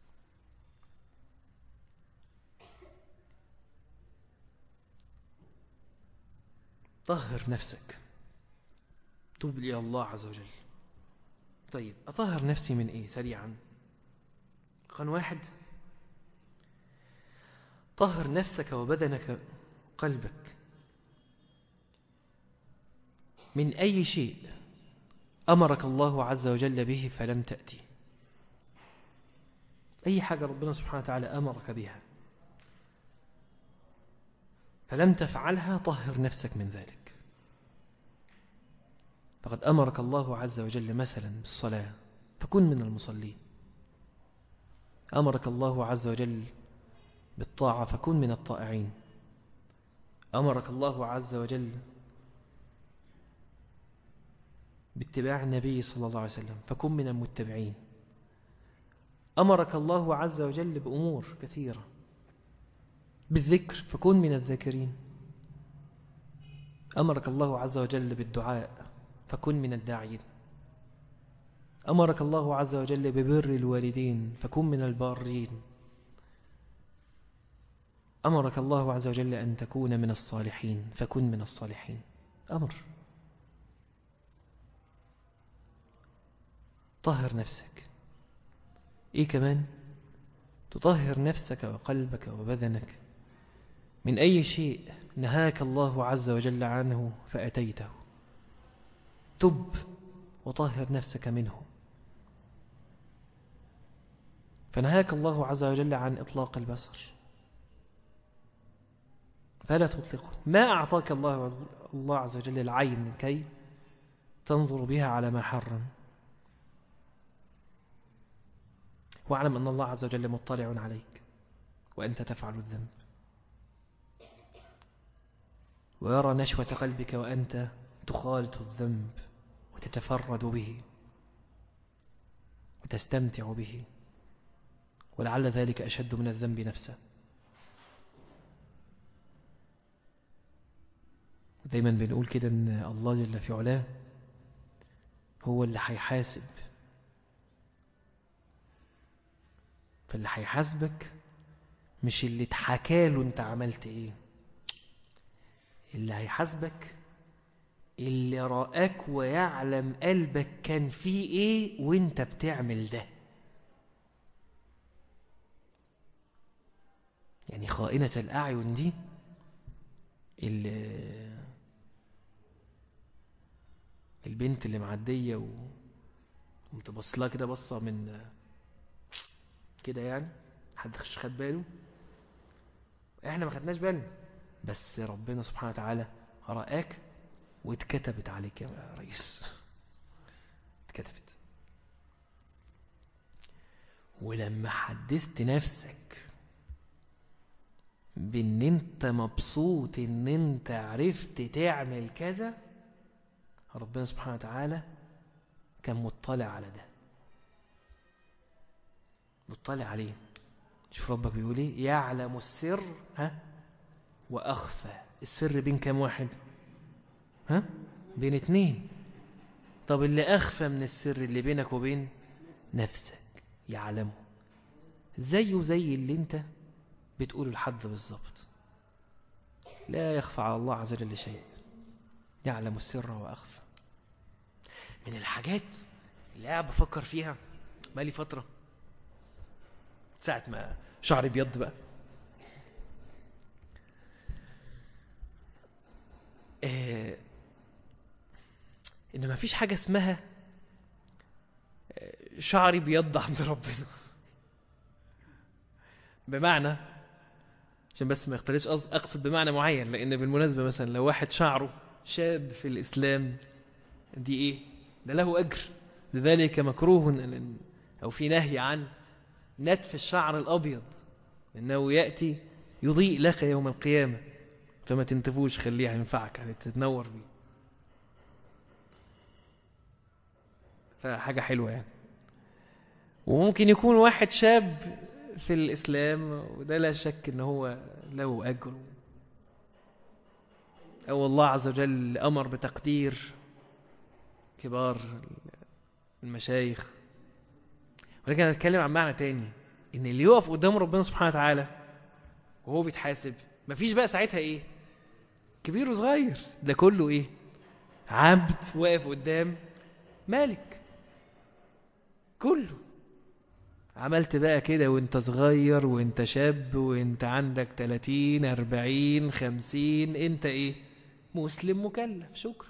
طهر نفسك، توب إلى الله عز وجل. طيب أطهر نفسي من إيه سريعا؟ رقم واحد، طهر نفسك وبدنك قلبك من أي شيء أمرك الله عز وجل به فلم تأتي. أي حاجة ربنا سبحانه وتعالى أمرك بها فلم تفعلها طهر نفسك من ذلك. فقد أمرك الله عز وجل مثلا بالصلاة فكن من المصلين، أمرك الله عز وجل بالطاعة فكن من الطائعين، أمرك الله عز وجل باتباع النبي صلى الله عليه وسلم فكن من المتبعين، أمرك الله عز وجل بأمور كثيرة، بالذكر فكن من الذاكرين، أمرك الله عز وجل بالدعاء فكن من الداعين، أمرك الله عز وجل ببر الوالدين فكن من البارين، أمرك الله عز وجل أن تكون من الصالحين فكن من الصالحين. أمر. طهر نفسك. إيه كمان؟ تطهر نفسك وقلبك وبدنك من أي شيء نهاك الله عز وجل عنه فأتيته. تب وطهر نفسك منه. فنهاك الله عز وجل عن إطلاق البصر، فلا تطلقه. ما أعطاك الله الله عز وجل العين كي تنظر بها على ما حرم، واعلم أن الله عز وجل مطلع عليك وأنت تفعل الذنب، ويرى نشوة قلبك وأنت تخالط الذنب وتتفرد به وتستمتع به، ولعل ذلك أشد من الذنب نفسه. دايما بنقول كده أن الله جل في علاه هو اللي هيحاسب، فاللي هيحاسبك مش اللي اتحكاله انت عملت ايه، اللي هيحاسبك اللي رآك ويعلم قلبك كان فيه ايه وانت بتعمل ده. يعني خائنة الأعين دي اللي البنت اللي معدية ومتبص لها كده بصة من كده، يعني حد خد باله، احنا ما خدناش بالنا، بس ربنا سبحانه وتعالى رآك واتكتبت عليك يا رئيس، اتكتبت. ولما حدثت نفسك بان انت مبسوط ان انت عرفت تعمل كذا، ربنا سبحانه وتعالى كان مطلع على ده، مطلع عليه. شوف ربك بيقول ايه، يعلم السر ها واخفى. السر بين كام واحد؟ ها بين اتنين. طب اللي اخفى من السر اللي بينك وبين نفسك يعلمه، زيه زي اللي انت بتقوله لحد بالظبط. لا يخفى على الله عز وجل شيء، يعلم السر واخفى. من الحاجات اللي قاعد بفكر فيها بقالي فترة ساعة ما شعري بيض بقى، آه إن ما فيش حاجة اسمها شعري بيض عند ربنا. بمعنى عشان بس ما يختلفش، أقصد بمعنى معين، لأن بالمناسبة مثلا لو واحد شعره شاب في الإسلام دي إيه؟ ده له أجر، لذلك مكروه أو في نهي عن نتف الشعر الأبيض، إنه يأتي يضيء لك يوم القيامة، فما تنتفوش، خليها ينفعك تتنور بيه، فحاجة حلوة يعني. وممكن يكون واحد شاب في الإسلام وده لا شك إن هو له أجر، أو الله عز وجل أمر بتقدير كبار المشايخ. ولكن أنا أتكلم عن معنى تاني، إن اللي يقف قدام ربنا سبحانه وتعالى وهو بيتحاسب مفيش بقى ساعتها إيه كبير وصغير، ده كله إيه عبد واقف قدام مالك. كله عملت بقى كده وانت صغير وانت شاب وانت عندك تلاتين اربعين خمسين، انت ايه مسلم مكلف، شكرا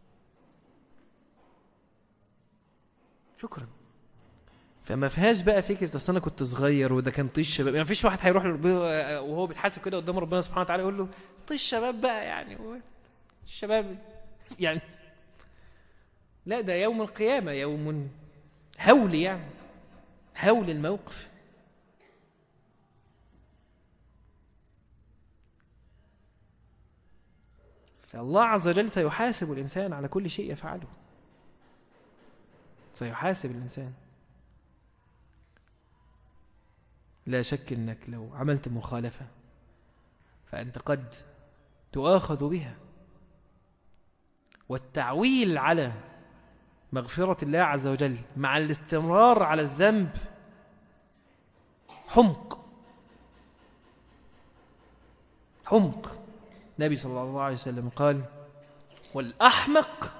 شكرا. فما فيهاش بقى فكرة اصل انا كنت صغير وده كان طيش شباب. يعني مفيش واحد هيروح وهو بيتحاسب كده قدام ربنا سبحانه وتعالى يقول له طيش شباب بقى، يعني الشباب يعني لا، ده يوم القيامة يوم هول، يعني هول الموقف. فالله عز وجل سيحاسب الإنسان على كل شيء يفعله، سيحاسب الإنسان. لا شك أنك لو عملت مخالفة فأنت قد تؤاخذ بها. والتعويل على مغفرة الله عز وجل مع الاستمرار على الذنب حمق حمق. النبي صلى الله عليه وسلم قال والأحمق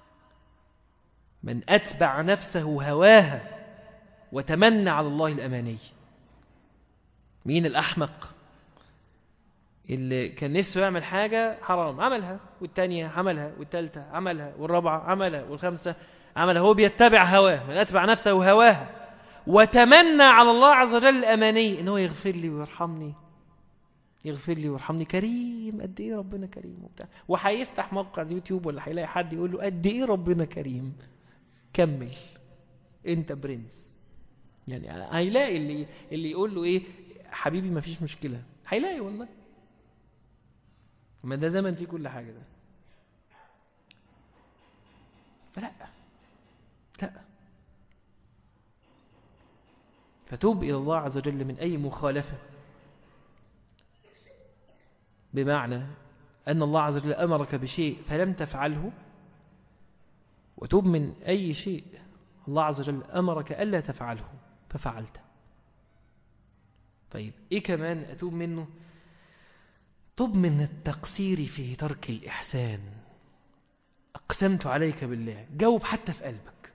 من أتبع نفسه هواها وتمنى على الله الأماني. مين الأحمق؟ اللي كان نفسه يعمل حاجة حرام عملها، والتانية عملها، والتالتة عملها، والرابعة عملها، والخامسة عملها، هو بيتبع هواه. من أتبع نفسه هواها وتمنى على الله عز وجل الأماني إن هو يغفر لي ويرحمني، يغفر لي ويرحمني، كريم قد إيه ربنا كريم وبتاع، وهيفتح موقع يوتيوب ولا هيلاقي حد يقول له قد إيه ربنا كريم، كمل أنت برنس. يعني هيلاقي اللي اللي يقول له إيه حبيبي ما فيش مشكلة، هيلاقي والله. ما ده زمن فيه كل حاجة ده. فلا لا، فتوب إلى الله عز وجل من أي مخالفة، بمعنى أن الله عز وجل أمرك بشيء فلم تفعله، وتوب من أي شيء الله عز وجل أمرك ألا تفعله ففعلته. طيب إيه كمان أتوب منه؟ توب من التقصير في ترك الإحسان. أقسمت عليك بالله، جاوب حتى في قلبك،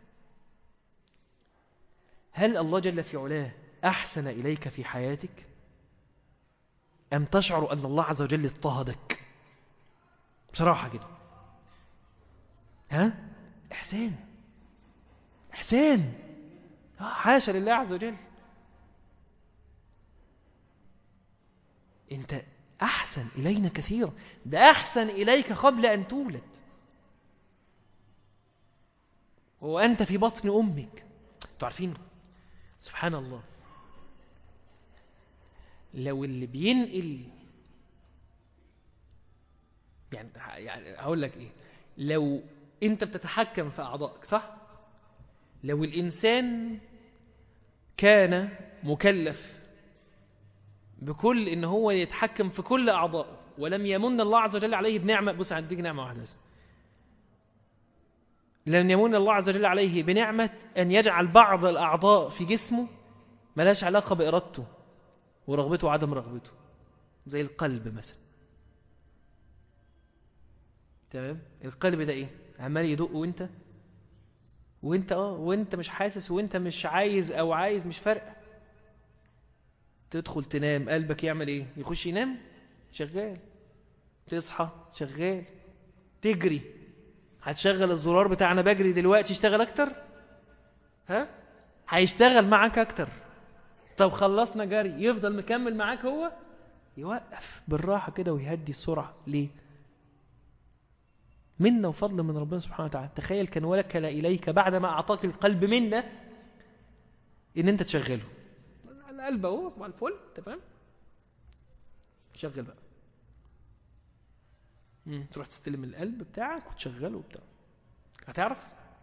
هل الله جل في علاه أحسن إليك في حياتك؟ أم تشعر أن الله عز وجل اضطهدك؟ بصراحة كده، ها؟ إحسان إحسان حاشا لله عز وجل. أنت أحسن إلينا كثيرا، ده أحسن إليك قبل أن تولد وأنت في بطن أمك. تعرفين سبحان الله، لو اللي بينقل يعني يعني هقول لك إيه، لو أنت بتتحكم في أعضائك صح؟ لو الإنسان كان مكلف بكل إن هو يتحكم في كل أعضائه ولم يمن الله عز وجل عليه بنعمة، بص هديك نعمة واحدة بس، لن يمن الله عز وجل عليه بنعمة أن يجعل بعض الأعضاء في جسمه ملاش علاقة بإرادته ورغبته وعدم رغبته، زي القلب مثلا. تمام؟ القلب ده إيه؟ عمال يدق وإنت وإنت آه وإنت مش حاسس وإنت مش عايز أو عايز، مش فارقة. تدخل تنام قلبك يعمل إيه؟ يخش ينام شغال، تصحى شغال، تجري هتشغل الزرار بتاع أنا بجري دلوقتي يشتغل أكتر؟ ها؟ هيشتغل معاك أكتر. طب خلصنا جري يفضل مكمل معاك، هو يوقف بالراحة كده ويهدي السرعة. ليه؟ منا وفضل من ربنا سبحانه وتعالى. تخيل كان وكل إليك بعد ما أعطاك القلب منا إن أنت تشغله. القلب أهو صباح الفل تمام، شغل بقى. مم. تروح تستلم القلب بتاعك وتشغله وبتاع، هتعرف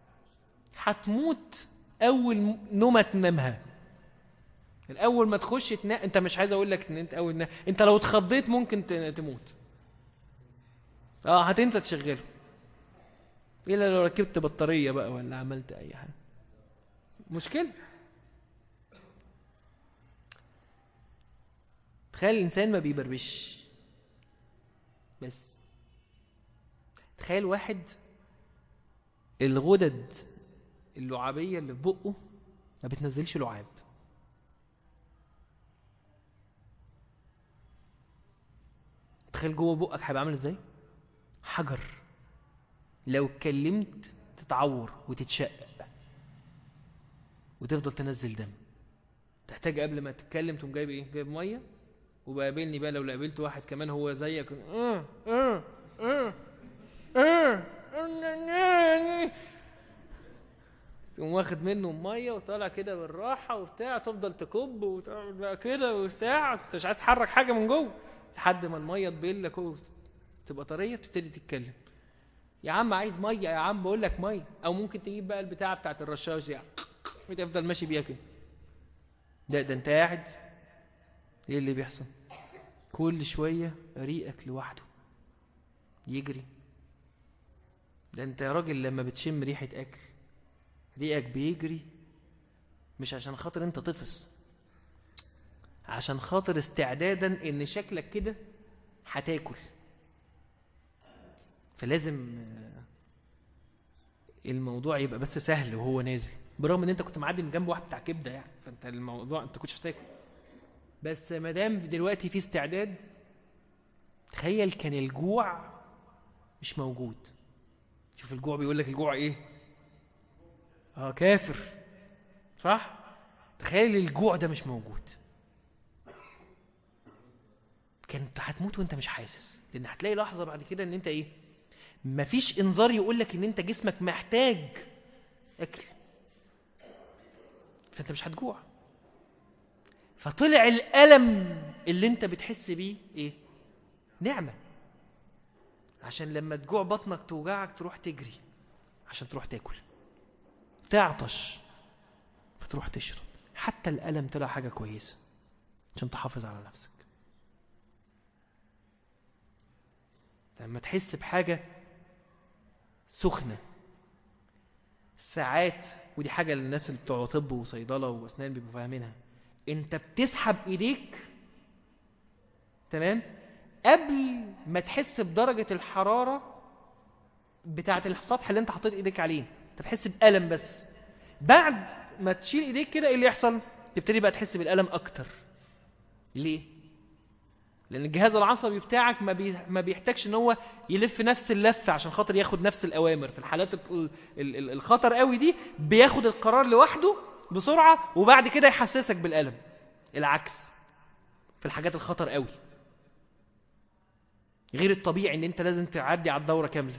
هتموت أول نومة تنامها. الأول ما تخش تنام، أنت مش عايز أقول لك إن أنت أول نام، أنت لو اتخضيت ممكن تموت. آه هتنسى تشغله، إلا لو ركبت بطارية بقى ولا عملت أي حاجة، مشكلة. تخيل الإنسان ما بيبربش، بس تخيل واحد الغدد اللعابية اللي في بقه ما بتنزلش لعاب. تخيل جوه بقك هيبقى عامل ازاي؟ حجر، لو اتكلمت تتعور وتتشقق وتفضل تنزل دم. تحتاج قبل ما تتكلم تقوم جايب ايه؟ جايب ميه. وبقابلني بقى لو قابلت واحد كمان هو زيك اه اه اه اه تقوم واخد منه الميه وطالع كده بالراحه وبتاع، تفضل تكب وتعمل بقى كده وبتاع، انت مش عايز تحرك حاجه من جوه لحد ما الميه تبل لك تبقى طريه تبتدي تتكلم. يا عم عايز ميه يا عم، بقول لك ميه. او ممكن تجيب بقى البتاعه بتاعت الرشاش دي وتفضل ماشي بيها كده. ده ده انت قاعد ايه اللي بيحصل؟ كل شويه ريقك لوحده يجري. ده انت يا راجل لما بتشم ريحه اكل ريقك بيجري، مش عشان خاطر انت طفس، عشان خاطر استعدادا ان شكلك كده هتاكل. فلازم الموضوع يبقى بس سهل وهو نازل، برغم ان انت كنت معدي من جنب واحد بتاع كبده يعني، فانت الموضوع انت كنتش هتاكل. بس ما دام دلوقتي في استعداد، تخيل كان الجوع مش موجود. شوف الجوع بيقول لك الجوع ايه؟ اه كافر صح. تخيل الجوع ده مش موجود، كنت هتموت وانت مش حاسس، لان هتلاقي لحظة بعد كده ان انت ايه، مفيش انذار يقولك ان انت جسمك محتاج اكل، فانت مش هتجوع. فطلع الألم اللي انت بتحس بيه ايه، نعمة، عشان لما تجوع بطنك توجعك تروح تجري عشان تروح تاكل، تعطش فتروح تشرب. حتى الألم طلع حاجة كويسة عشان تحافظ على نفسك. لما تحس بحاجة سخنة ساعات، ودي حاجة للناس اللي بتوع طب وصيدلة وأسنان بيبقوا فاهمينها، انت بتسحب ايديك تمام قبل ما تحس بدرجة الحرارة بتاعة السطح اللي انت حطيت ايديك عليه، انت بتحس بألم، بس بعد ما تشيل ايديك كده ايه اللي يحصل، تبتدي بقى تحس بالألم اكتر. ليه؟ لان الجهاز العصبي بتاعك ما, بي... ما بيحتاجش ان هو يلف نفس اللفة عشان خاطر ياخد نفس الأوامر. في الحالات ال... ال... ال... الخطر قوي دي بياخد القرار لوحده بسرعة وبعد كده يحسسك بالألم. العكس في الحاجات الخطر قوي، غير الطبيعي ان انت لازم تعدي على الدورة كاملة.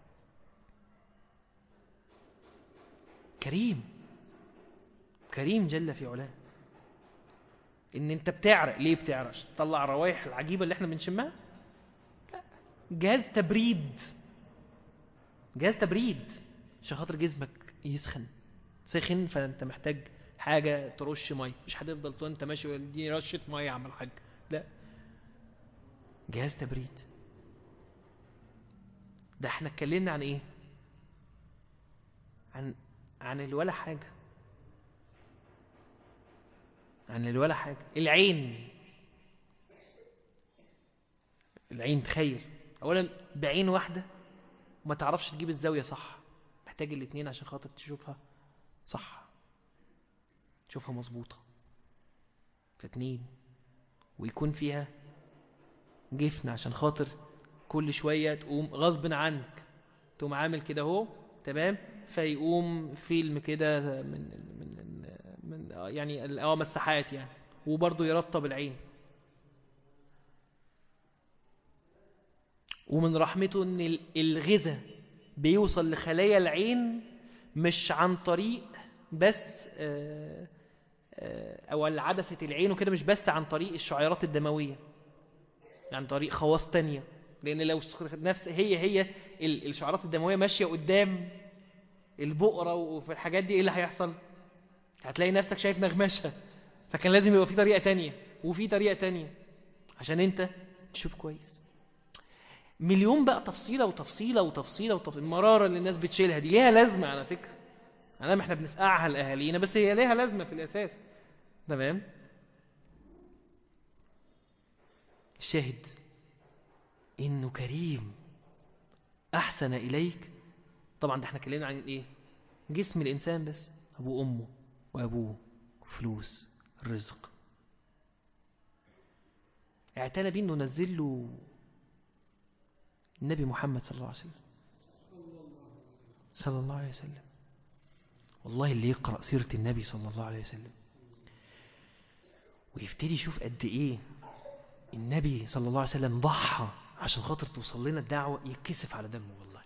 كريم كريم جل في علاه ان انت بتعرق. ليه بتعرق؟ تطلع روايح العجيبة اللي احنا بنشمها؟ لا، جهاز تبريد، جهاز تبريد عشان خاطر جسمك يسخن، سخن فانت محتاج حاجة ترش مية، مش هتفضل طول انت ماشي دي رشة مية يا عم الحاج، لا، جهاز تبريد. ده احنا اتكلمنا عن ايه؟ عن عن الولا حاجة، عن الولا حاجة. العين، العين تخيل اولا بعين واحدة ما تعرفش تجيب الزاوية صح، محتاج الاتنين عشان خاطر تشوفها صح، تشوفها مظبوطة. فاتنين، ويكون فيها جفن عشان خاطر كل شوية تقوم غصب عنك تقوم عامل كده اهو تمام، فيقوم فيلم كده من من من يعني اه مساحات يعني، وبرضه يرطب العين. ومن رحمته ان الغذاء بيوصل لخلايا العين مش عن طريق بس آه او عدسة العين وكده، مش بس عن طريق الشعيرات الدموية، عن طريق خواص تانية. لان لو نفس هي هي الشعيرات الدموية ماشية قدام البقرة وفي الحاجات دي، ايه اللي هيحصل؟ هتلاقي نفسك شايف نغمشة. فكان لازم يبقى في طريقة تانية وفي طريقة تانية عشان انت تشوف كويس. مليون بقى تفصيلة وتفصيلة وتفصيلة وتفصيلة. المرارة اللي الناس بتشيلها دي ليها لازمة على فكرة، انا ما احنا بنسقعها لأهالينا بس هي ليها لازمة في الأساس. تمام. الشاهد انه كريم احسن اليك. طبعا ده احنا اتكلمنا عن ايه؟ جسم الانسان بس، ابوه وامه وابوه فلوس الرزق. اعتنى بيه انه نزل له النبي محمد صلى الله عليه وسلم صلى الله عليه وسلم. والله اللي يقرأ سيرة النبي صلى الله عليه وسلم ويبتدي يشوف قد ايه النبي صلى الله عليه وسلم ضحى عشان خاطر توصل لنا الدعوة، يتكسف على دمه. والله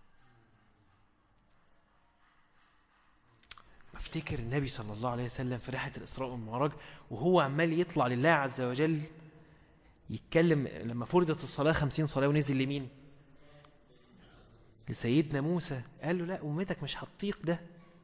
افتكر النبي صلى الله عليه وسلم في رحلة الإسراء والمعراج وهو عمال يطلع لله عز وجل يتكلم، لما فرضت الصلاة خمسين صلاة ونزل لمين؟ لسيدنا موسى. قال له لا، أمتك مش هتطيق ده،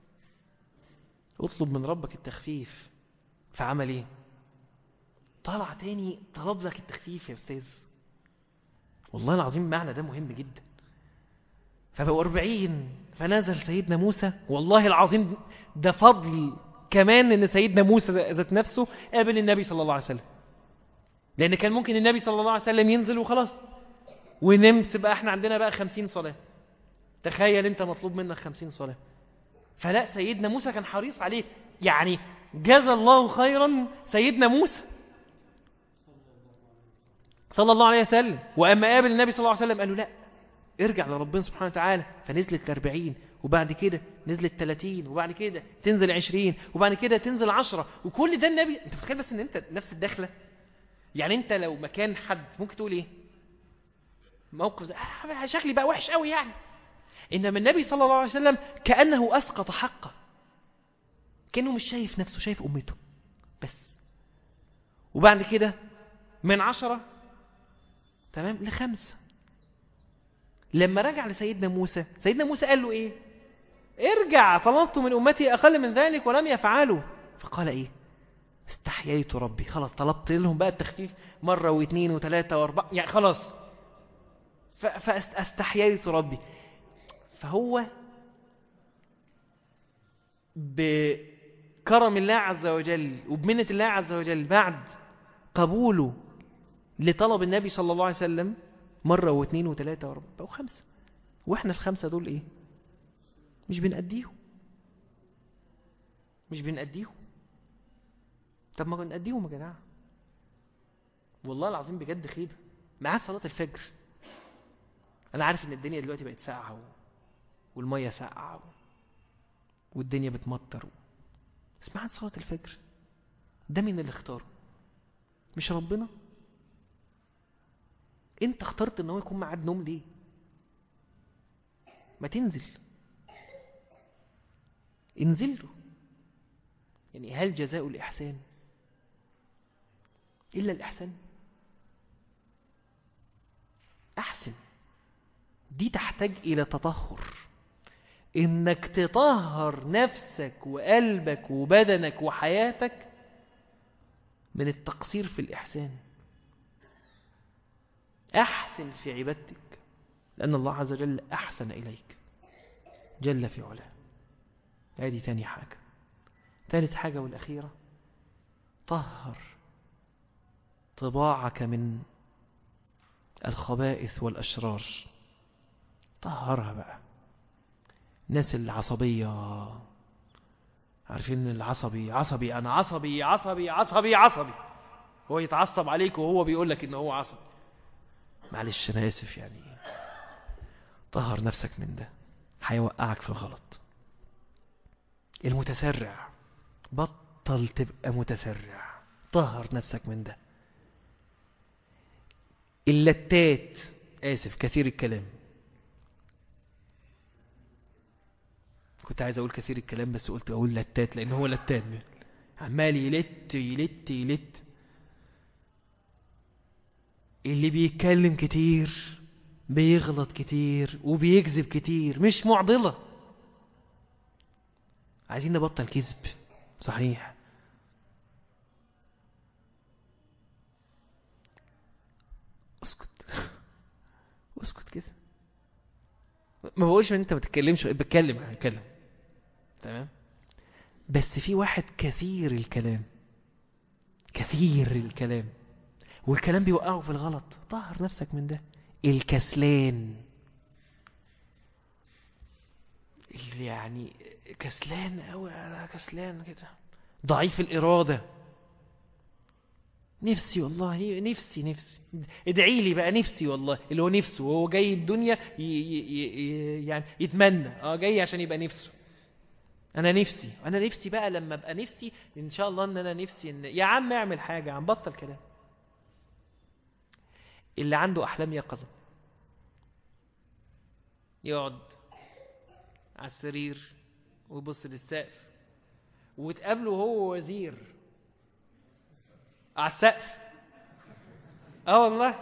اطلب من ربك التخفيف. فعمل ايه؟ طلع تاني طلب لك التخفيف يا أستاذ. والله العظيم معنى ده مهم جدا. فبقوا أربعين، فنزل سيدنا موسى. والله العظيم ده فضل كمان ان سيدنا موسى ذات نفسه قابل النبي صلى الله عليه وسلم، لأن كان ممكن النبي صلى الله عليه وسلم ينزل وخلاص ونمس بقى احنا عندنا بقى خمسين صلاة. تخيل انت مطلوب منك خمسين صلاة. فلا، سيدنا موسى كان حريص عليه، يعني جزى الله خيرا سيدنا موسى صلى الله عليه وسلم. وأما قابل النبي صلى الله عليه وسلم قال له لا، ارجع لربنا سبحانه وتعالى. فنزلت لأربعين، وبعد كده نزلت ثلاثين، وبعد كده تنزل عشرين، وبعد كده تنزل عشرة. وكل ده النبي. انت متخيل بس ان انت نفس الدخلة؟ يعني انت لو مكان حد ممكن تقول ايه؟ موقف زي آه شكلي بقى وحش قوي يعني. انما النبي صلى الله عليه وسلم كأنه اسقط حقه، كأنه مش شايف نفسه، شايف امته بس. وبعد كده من عشرة تمام لخمسة. لما رجع لسيدنا موسى، سيدنا موسى قال له ايه؟ ارجع، طلبت من امتي اقل من ذلك ولم يفعلوا. فقال ايه؟ استحييت ربي. خلاص طلبت لهم بقى التخفيف مرة واثنين وثلاثة واربعة، يعني خلاص فاستحييت ربي. فهو بكرم الله عز وجل وبمنة الله عز وجل بعد قبوله لطلب النبي صلى الله عليه وسلم مرة واثنين وثلاثة واربعة بقوا خمسة. واحنا الخمسة دول ايه؟ مش بنأديهم، مش بنأديهم. طب ما بنأديهم يا جماعة، والله العظيم بجد خيبة. معاه صلاة الفجر. انا عارف ان الدنيا دلوقتي بقت ساقعة والمية ساقعة والدنيا بتمطر، بس معاه صلاة الفجر. ده مين اللي اختاره؟ مش ربنا؟ انت اخترت ان هو يكون معاد نوم ليه؟ ما تنزل، انزل له. يعني هل جزاء الإحسان إلا الإحسان؟ أحسن. دي تحتاج إلى تطهر، إنك تطهر نفسك وقلبك وبدنك وحياتك من التقصير في الإحسان. أحسن في عبادتك، لأن الله عز وجل أحسن إليك جل في علاه. هذه ثاني حاجة. ثالث حاجة والأخيرة، طهر طباعك من الخبائث والأشرار. طهرها بقى. الناس العصبية، عارفين العصبي عصبي أنا عصبي عصبي عصبي عصبي، هو يتعصب عليك وهو بيقول لك إنه هو عصبي. معلش أنا آسف يعني. طهر نفسك من ده، هيوقعك في الغلط. المتسرع، بطل تبقى متسرع، طهر نفسك من ده. اللتات، آسف كثير الكلام، كنت عايز أقول كثير الكلام بس قلت أقول لتات لأن هو لتات عمال يلت يلت يلت. اللي بيتكلم كتير بيغلط كتير وبيكذب كتير، مش معضلة. عايزين نبطل كذب صحيح. اسكت اسكت كده. ما بقولش ان انت ما تتكلمش، بتكلم هتكلم تمام، بس في واحد كثير الكلام، كثير الكلام والكلام بيوقعه في الغلط. طهر نفسك من ده. الكسلان، اللي يعني كسلان قوي، انا كسلان كده، ضعيف الإرادة. نفسي والله نفسي نفسي ادعي لي بقى، نفسي والله، اللي هو نفسه وهو جاي الدنيا ي... ي... ي... يعني يتمنى، اه جاي عشان يبقى نفسه. انا نفسي انا نفسي بقى لما ابقى نفسي ان شاء الله ان انا نفسي ان يا عم اعمل حاجة، عم بطل كلام. اللي عنده احلام يقظة يقعد على السرير ويبص للسقف، وتقابله هو وزير على السقف. اه والله،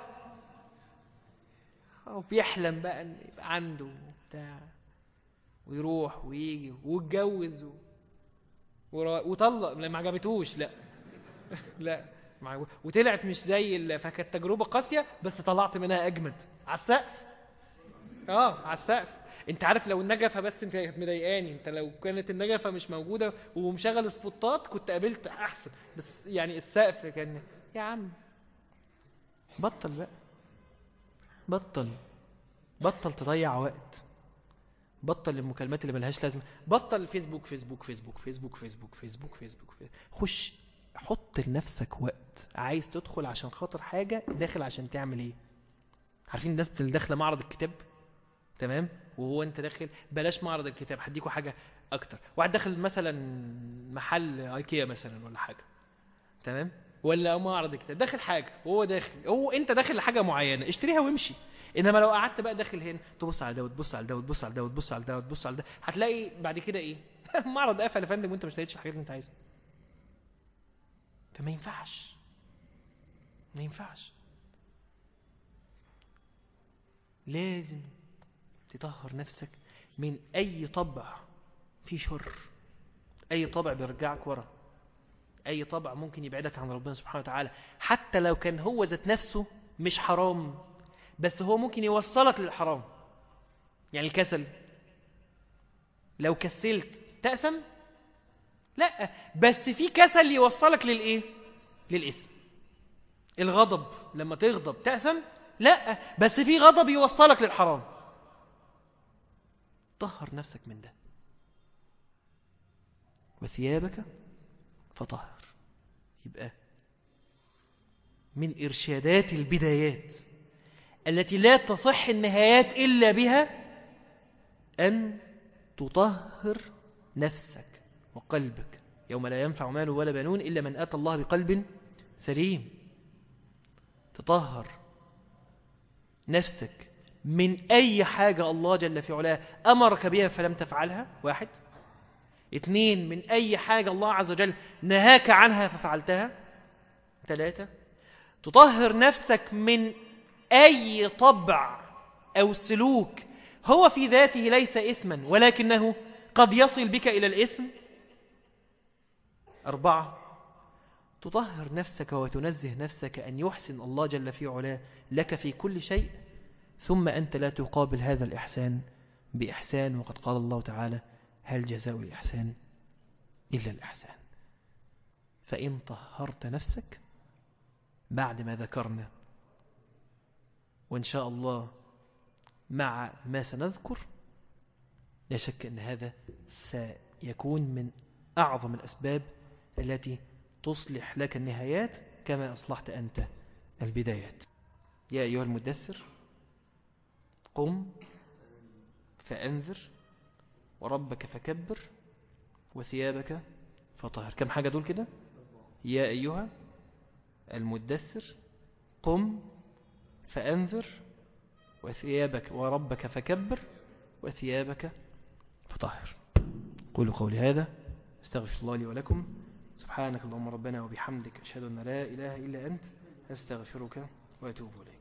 وبيحلم بقى ان يبقى عنده بتاع، ويروح ويجي ويتجوز و... وطلق لما عجبتوش. لا لا مع... وطلعت مش زي ال... فكانت تجربة قاسية بس طلعت منها اجمد على السقف. اه على السقف. انت عارف لو النجفة بس انت كانت مضايقاني، انت لو كانت النجفة مش موجودة ومشغل سبوتات كنت قابلت احسن، بس يعني السقف كان. يا عم بطل بقى، بطل بطل تضيع وقت، بطل المكالمات اللي ملهاش لازمه، بطل فيسبوك فيسبوك فيسبوك فيسبوك فيسبوك فيسبوك فيسبوك خش حط لنفسك وقت. عايز تدخل عشان خاطر حاجه، داخل عشان تعمل ايه؟ عارفين الناس اللي داخله معرض الكتاب تمام. وهو انت داخل بلاش معرض الكتاب، هديكوا حاجة اكتر. واحد داخل مثلا محل ايكيا مثلا ولا حاجة، تمام، ولا معرض الكتاب، داخل حاجة وهو داخل، هو انت داخل لحاجة معينة اشتريها وامشي. انما لو قعدت بقى داخل هنا تبص على ده وتبص على ده وتبص على ده وتبص على ده وتبص على ده، هتلاقي بعد كده ايه؟ معرض قفل يا فندم وانت مش لقيتش الحاجات اللي انت عايزها. فما ينفعش، ما ينفعش. لازم تطهر نفسك من اي طبع فيه شر، اي طبع بيرجعك ورا، اي طبع ممكن يبعدك عن ربنا سبحانه وتعالى، حتى لو كان هو ذات نفسه مش حرام، بس هو ممكن يوصلك للحرام. يعني الكسل، لو كسلت تأثم؟ لا، بس في كسل يوصلك للايه؟ للإثم. الغضب، لما تغضب تأثم؟ لا، بس في غضب يوصلك للحرام. طهر نفسك من ده. وثيابك فطهر. يبقى من إرشادات البدايات التي لا تصح النهايات إلا بها أن تطهر نفسك وقلبك، يوم لا ينفع مال ولا بنون إلا من أتى الله بقلب سليم. تطهر نفسك من أي حاجة الله جل في علاه أمرك بها فلم تفعلها، واحد. اثنين، من أي حاجة الله عز وجل نهاك عنها ففعلتها. ثلاثة، تطهر نفسك من أي طبع أو سلوك هو في ذاته ليس إثما ولكنه قد يصل بك إلى الإثم. أربعة، تطهر نفسك وتنزه نفسك أن يحسن الله جل في علاه لك في كل شيء، ثم أنت لا تقابل هذا الإحسان بإحسان، وقد قال الله تعالى: هل جزاء الإحسان إلا الإحسان. فإن طهرت نفسك بعد ما ذكرنا، وإن شاء الله مع ما سنذكر، لا شك أن هذا سيكون من أعظم الأسباب التي تصلح لك النهايات كما أصلحت أنت البدايات. يا أيها المدثر قم فأنذر وربك فكبر وثيابك فطهر. كم حاجة دول كده؟ يا أيها المدثر قم فأنذر وثيابك وربك فكبر وثيابك فطهر. قولوا قولي هذا، استغفر الله لي ولكم. سبحانك اللهم ربنا وبحمدك، أشهد أن لا إله إلا أنت، أستغفرك وأتوب إليك.